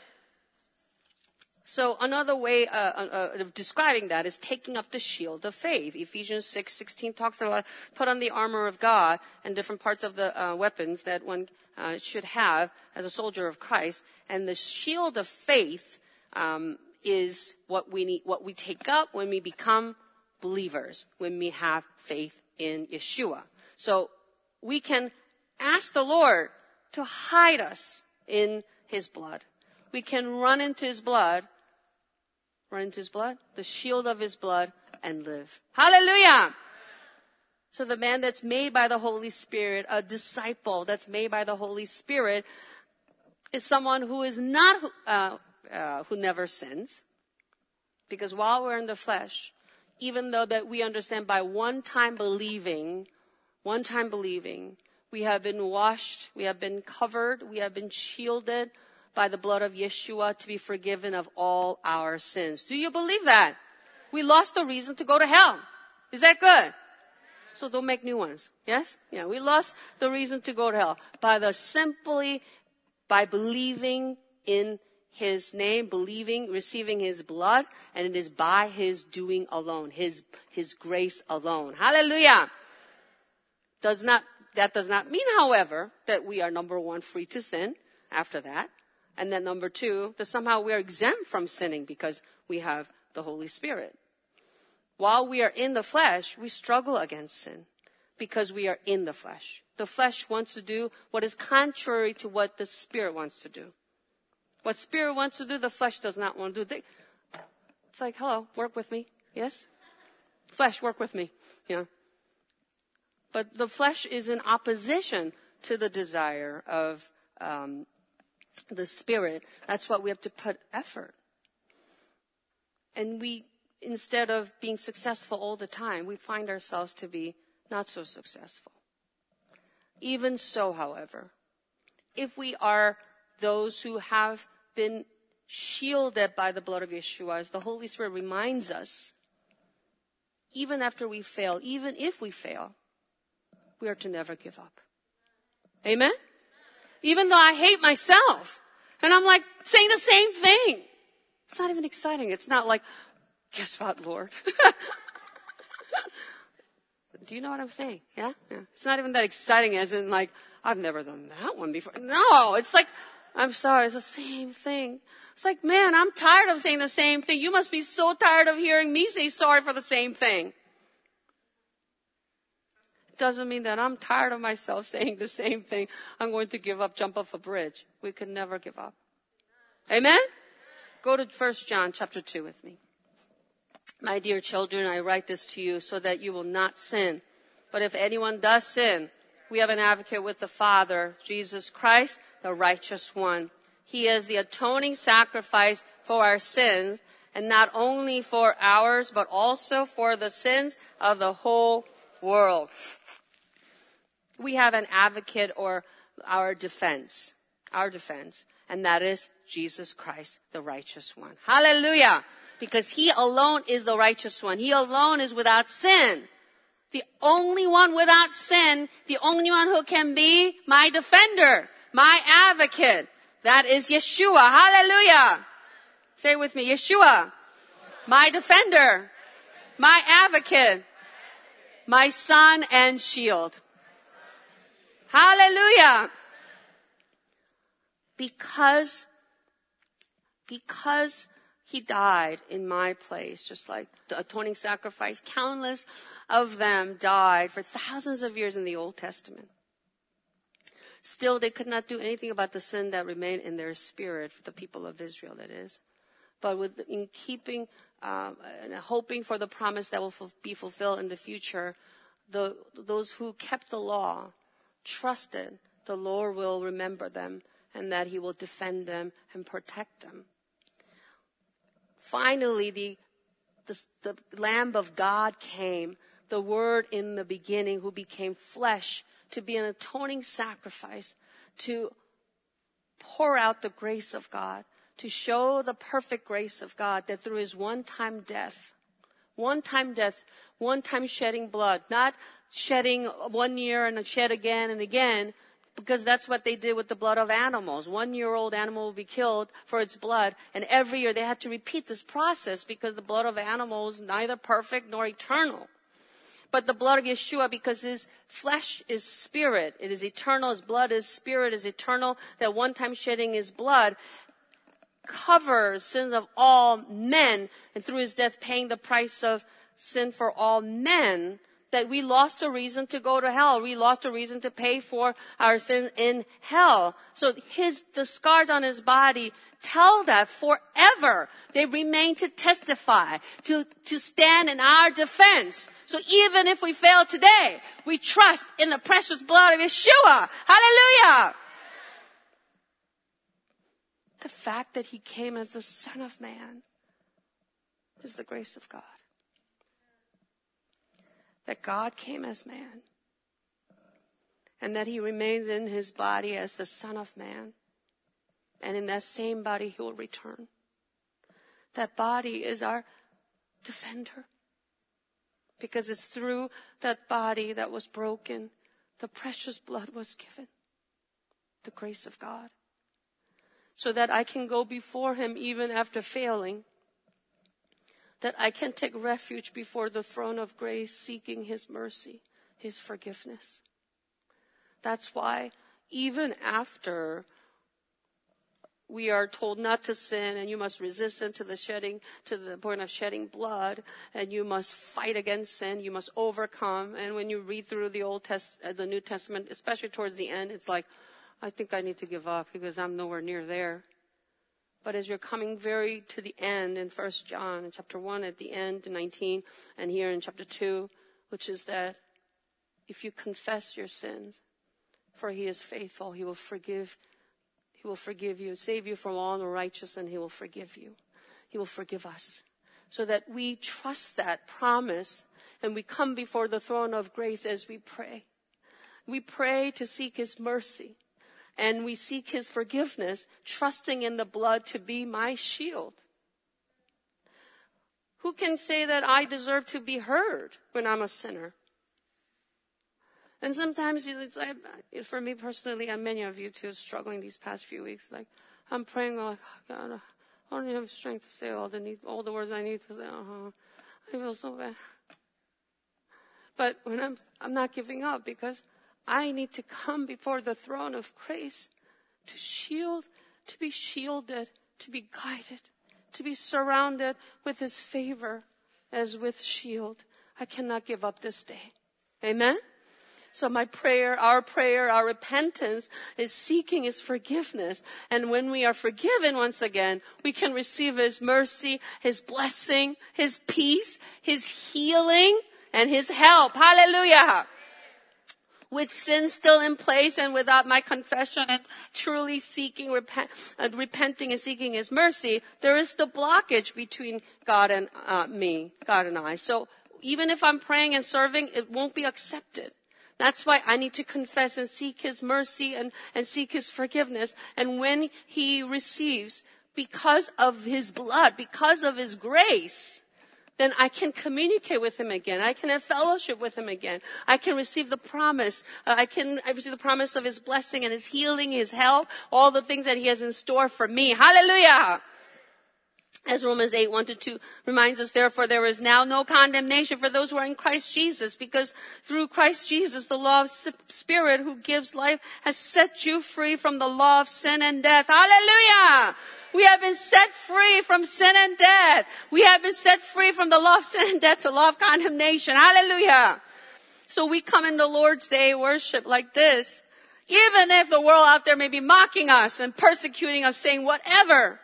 So another way of describing that is taking up the shield of faith. Ephesians 6:16 talks about put on the armor of God and different parts of the weapons that one should have as a soldier of Christ. And the shield of faith is what we need, what we take up when we become believers, when we have faith in Yeshua. So we can ask the Lord to hide us in his blood. We can run into his blood, the shield of his blood, and live. Hallelujah! So the man that's made by the Holy Spirit, a disciple that's made by the Holy Spirit, is someone who is not, who never sins. Because while we're in the flesh, even though that we understand by one time believing, we have been washed, we have been covered, we have been shielded by the blood of Yeshua to be forgiven of all our sins. Do you believe that? We lost the reason to go to hell. Is that good? So don't make new ones. Yes? Yeah, we lost the reason to go to hell by believing in his name, receiving his blood, and it is by his doing alone, his grace alone. Hallelujah! That does not mean, however, that we are, number one, free to sin after that. And then number two, that somehow we are exempt from sinning because we have the Holy Spirit. While we are in the flesh, we struggle against sin because we are in the flesh. The flesh wants to do what is contrary to what the Spirit wants to do. What Spirit wants to do, the flesh does not want to do. It's like, hello, work with me. Yes? Flesh, work with me. Yeah. But the flesh is in opposition to the desire of the Spirit. That's why we have to put effort. And instead of being successful all the time, we find ourselves to be not so successful. Even so, however, if we are those who have been shielded by the blood of Yeshua, as the Holy Spirit reminds us, even after we fail, even if we fail, we are to never give up. Amen? Even though I hate myself. And I'm like saying the same thing. It's not even exciting. It's not like, guess what, Lord? Do you know what I'm saying? Yeah? It's not even that exciting as in like, I've never done that one before. No, it's like, I'm sorry, it's the same thing. It's like, man, I'm tired of saying the same thing. You must be so tired of hearing me say sorry for the same thing. It doesn't mean that I'm tired of myself saying the same thing. I'm going to give up, jump off a bridge. We could never give up. Amen? Go to 1 John chapter 2 with me. My dear children, I write this to you so that you will not sin. But if anyone does sin, we have an advocate with the Father, Jesus Christ, the righteous one. He is the atoning sacrifice for our sins, and not only for ours, but also for the sins of the whole world. We have an advocate, or our defense, and that is Jesus Christ, the righteous one. Hallelujah! Because he alone is the righteous one. He alone is without sin. The only one without sin, the only one who can be my defender, my advocate. That is Yeshua. Hallelujah. Say it with me. Yeshua. My defender. My advocate. My son and shield. Hallelujah. Because he died in my place, just like the atoning sacrifice, countless of them died for thousands of years in the Old Testament. Still, they could not do anything about the sin that remained in their spirit, the people of Israel, that is. But in keeping and hoping for the promise that will be fulfilled in the future, those who kept the law trusted the Lord will remember them and that he will defend them and protect them. Finally, the Lamb of God came, the Word in the beginning, who became flesh, to be an atoning sacrifice, to pour out the grace of God, to show the perfect grace of God, that through his one-time death, one-time shedding blood, not shedding 1 year and shed again and again, because that's what they did with the blood of animals. 1-year-old animal will be killed for its blood, and every year they had to repeat this process because the blood of animal is neither perfect nor eternal. But the blood of Yeshua, because his flesh is spirit, it is eternal, his blood is spirit, is eternal, that one time shedding his blood covers sins of all men, and through his death paying the price of sin for all men, that we lost a reason to go to hell. We lost a reason to pay for our sin in hell. So the scars on his body tell that forever. They remain to testify, to stand in our defense. So even if we fail today, we trust in the precious blood of Yeshua. Hallelujah! The fact that he came as the Son of Man is the grace of God. That God came as man, and that he remains in his body as the Son of Man, and in that same body he will return. That body is our defender, because it's through that body that was broken, the precious blood was given, the grace of God, so that I can go before him even after failing, that I can take refuge before the throne of grace, seeking his mercy, his forgiveness. That's why even after we are told not to sin, and you must resist sin to the point of shedding blood, and you must fight against sin, you must overcome. And when you read through the New Testament, especially towards the end, it's like, I think I need to give up because I'm nowhere near there. But as you're coming very to the end in 1 John, in chapter 1 at the end, 19, and here in chapter 2, which is that if you confess your sins, for he is faithful, he will forgive you, save you from all unrighteousness, and he will forgive you. He will forgive us. So that we trust that promise, and we come before the throne of grace as we pray. We pray to seek his mercy. And we seek his forgiveness, trusting in the blood to be my shield. Who can say that I deserve to be heard when I'm a sinner? And sometimes it's like, for me personally, and many of you too, struggling these past few weeks, like I'm praying, like, oh God, I don't have strength to say all the words I need to say. I feel so bad. But when I'm not giving up, because I need to come before the throne of grace to shield to be shielded, to be guided, to be surrounded with his favor as with shield. I cannot give up this day. Amen? So our prayer, our repentance is seeking his forgiveness. And when we are forgiven once again, we can receive his mercy, his blessing, his peace, his healing, and his help. Hallelujah. With sin still in place and without my confession and truly seeking, repenting and seeking his mercy, there is the blockage between God and me, God and I. So even if I'm praying and serving, it won't be accepted. That's why I need to confess and seek his mercy and seek his forgiveness. And when he receives, because of his blood, because of his grace, then I can communicate with him again. I can have fellowship with him again. I can receive the promise. I receive the promise of his blessing and his healing, his help, all the things that he has in store for me. Hallelujah! As Romans 8:1-2 reminds us, therefore, there is now no condemnation for those who are in Christ Jesus, because through Christ Jesus, the law of Spirit who gives life has set you free from the law of sin and death. Hallelujah! We have been set free from sin and death. We have been set free from the law of sin and death to law of condemnation. Hallelujah! So we come in the Lord's Day worship like this, even if the world out there may be mocking us and persecuting us, saying whatever.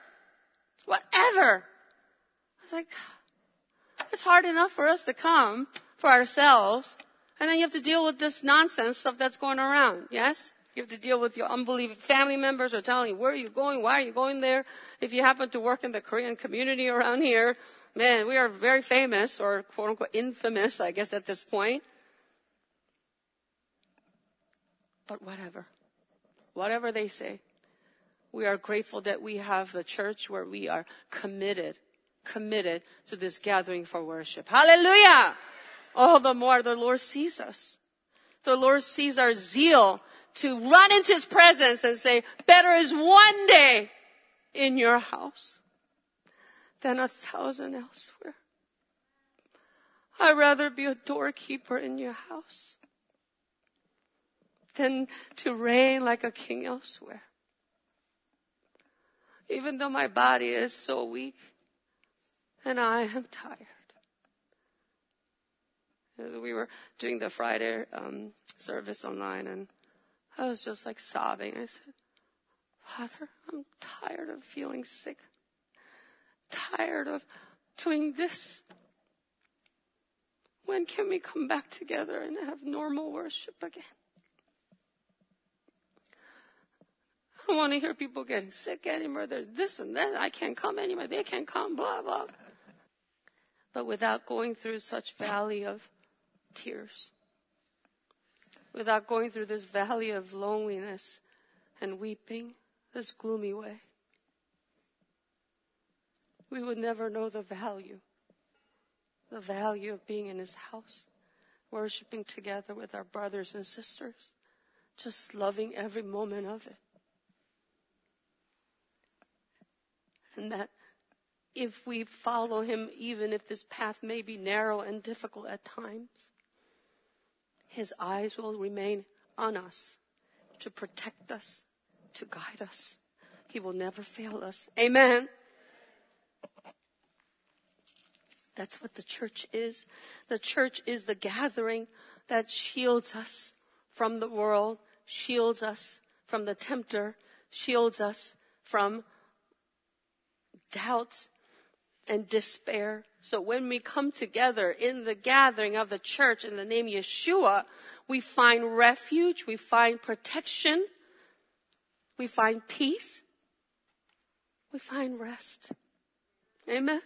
It's like, it's hard enough for us to come for ourselves. And then you have to deal with this nonsense stuff that's going around. Yes? You have to deal with your unbelieving family members or telling you, where are you going? Why are you going there? If you happen to work in the Korean community around here, man, we are very famous, or quote unquote infamous, I guess at this point. But whatever they say, we are grateful that we have the church where we are committed to this gathering for worship. Hallelujah! All the more the Lord sees us. The Lord sees our zeal to run into his presence and say, better is one day in your house than 1,000 elsewhere. I'd rather be a doorkeeper in your house than to reign like a king elsewhere. Even though my body is so weak and I am tired. We were doing the Friday service online, and I was just like sobbing. I said, Father, I'm tired of feeling sick. Tired of doing this. When can we come back together and have normal worship again? I don't want to hear people getting sick anymore. There's this and that. I can't come anymore. They can't come, blah, blah. But without going through such valley of tears, without going through this valley of loneliness and weeping, this gloomy way, we would never know the value of being in his house, worshiping together with our brothers and sisters, just loving every moment of it. And that if we follow him, even if this path may be narrow and difficult at times, his eyes will remain on us to protect us, to guide us. He will never fail us. Amen. That's what the church is. The church is the gathering that shields us from the world, shields us from the tempter, shields us from doubts and despair. So when we come together in the gathering of the church in the name Yeshua, we find refuge, we find protection, we find peace, we find rest. Amen.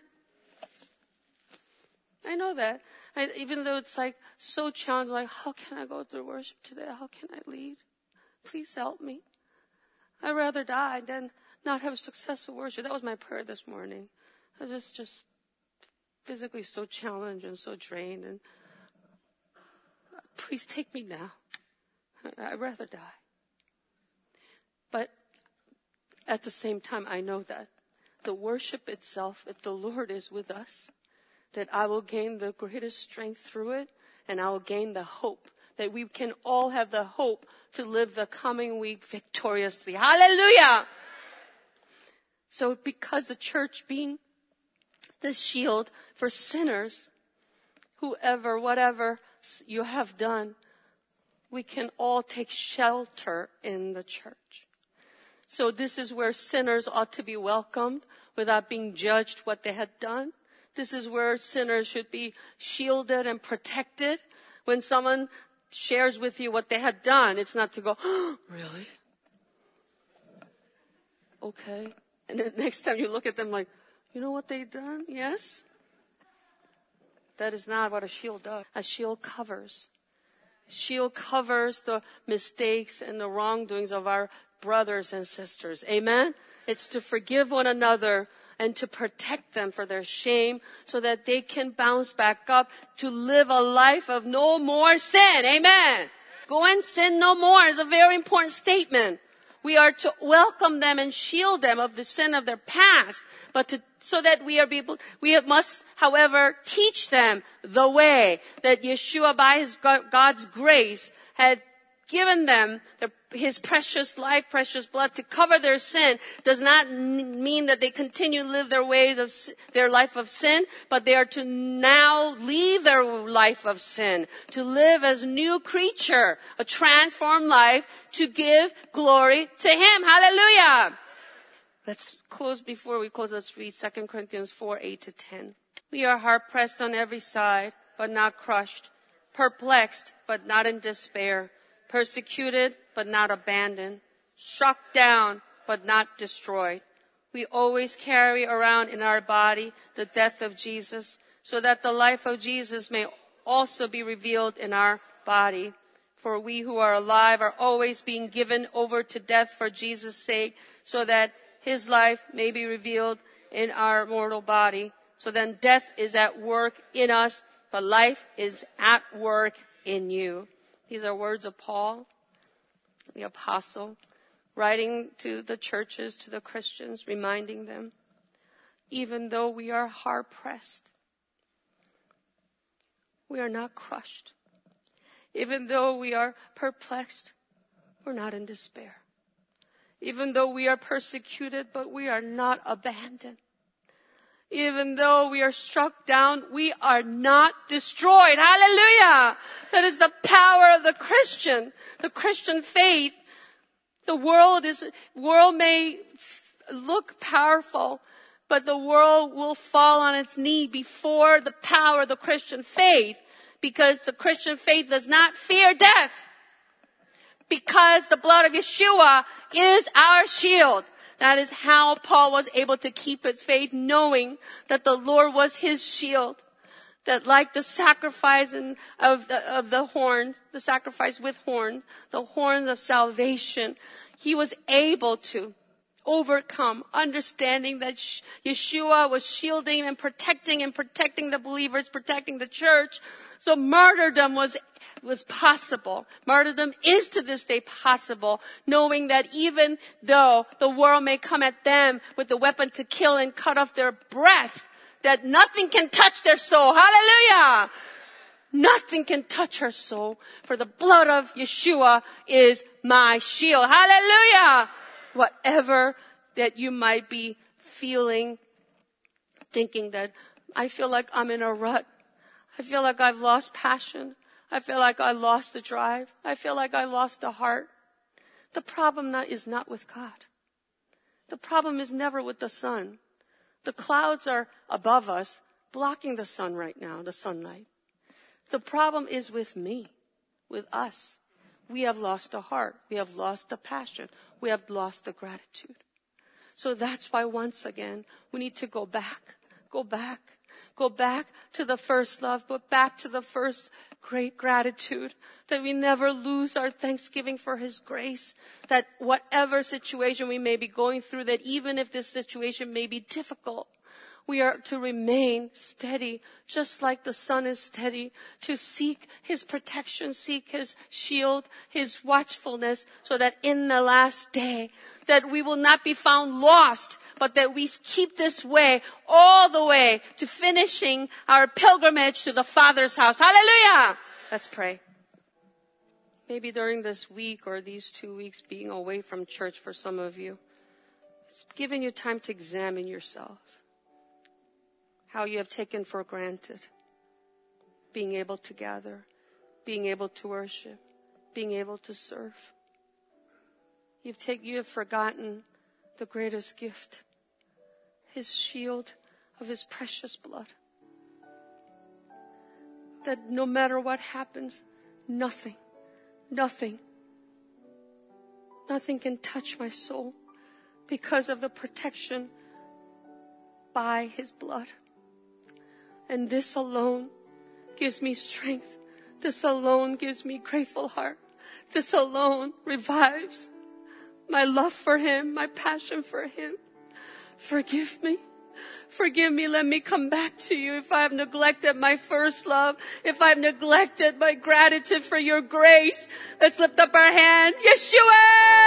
I know that. Even though it's like so challenging, like, how can I go through worship today? How can I lead? Please help me. I'd rather die than not have successful worship. That was my prayer this morning. I was just physically so challenged and so drained. And please take me now. I'd rather die. But at the same time, I know that the worship itself, if the Lord is with us, that I will gain the greatest strength through it, and I will gain the hope that we can all have the hope to live the coming week victoriously. Hallelujah! So because the church being the shield for sinners, whoever, whatever you have done, we can all take shelter in the church. So this is where sinners ought to be welcomed without being judged what they had done. This is where sinners should be shielded and protected. When someone shares with you what they had done, it's not to go, oh, really? Okay. And then next time you look at them like, you know what they've done? Yes? That is not what a shield does. A shield covers. Shield covers the mistakes and the wrongdoings of our brothers and sisters. Amen? It's to forgive one another and to protect them for their shame so that they can bounce back up to live a life of no more sin. Amen? Go and sin no more is a very important statement. We are to welcome them and shield them of the sin of their past, but so that we must, however, teach them the way that Yeshua, by God's grace, had given them his precious life, precious blood to cover their sin. Does not mean that they continue to live their life of sin, but they are to now leave their life of sin, to live as a new creature, a transformed life, to give glory to him. Hallelujah! Let's close. Before we close, let's read 2 Corinthians 4:8-10. We are hard-pressed on every side, but not crushed, perplexed, but not in despair, persecuted, but not abandoned, struck down, but not destroyed. We always carry around in our body the death of Jesus, so that the life of Jesus may also be revealed in our body. For we who are alive are always being given over to death for Jesus' sake, so that his life may be revealed in our mortal body. So then death is at work in us, but life is at work in you. These are words of Paul, the apostle, writing to the churches, to the Christians, reminding them, even though we are hard-pressed, we are not crushed. Even though we are perplexed, we're not in despair. Even though we are persecuted, but we are not abandoned. Even though we are struck down, we are not destroyed. Hallelujah! That is the power of the Christian faith. The world may look powerful, but the world will fall on its knee before the power of the Christian faith, because the Christian faith does not fear death. Because the blood of Yeshua is our shield. That is how Paul was able to keep his faith, knowing that the Lord was his shield. That like the sacrifice of the horns, the sacrifice with horns, the horns of salvation, he was able to overcome, understanding that Yeshua was shielding and protecting the believers, protecting the church. So martyrdom was possible. Martyrdom is to this day possible, knowing that even though the world may come at them with the weapon to kill and cut off their breath, that nothing can touch their soul. Hallelujah! Nothing can touch her soul, for the blood of Yeshua is my shield. Hallelujah! Whatever that you might be feeling, thinking that I feel like I'm in a rut. I feel like I've lost passion. I feel like I lost the drive. I feel like I lost the heart. The problem is not with God. The problem is never with the sun. The clouds are above us, blocking the sun right now, the sunlight. The problem is with me, with us. We have lost the heart. We have lost the passion. We have lost the gratitude. So that's why once again, we need to go back to the first love, but back to the first great gratitude, that we never lose our thanksgiving for his grace, that whatever situation we may be going through, that even if this situation may be difficult, we are to remain steady, just like the sun is steady, to seek his protection, seek his shield, his watchfulness, so that in the last day, that we will not be found lost, but that we keep this way all the way to finishing our pilgrimage to the Father's house. Hallelujah! Let's pray. Maybe during this week or these 2 weeks being away from church for some of you, It's given you time to examine yourselves. How you have taken for granted being able to gather, being able to worship, being able to serve. You have forgotten the greatest gift, His shield of His precious blood. That no matter what happens, nothing can touch my soul because of the protection by His blood. And this alone gives me strength. This alone gives me grateful heart. This alone revives my love for Him, my passion for Him. Forgive me. Forgive me. Let me come back to you if I have neglected my first love, if I've neglected my gratitude for your grace. Let's lift up our hand. Yeshua!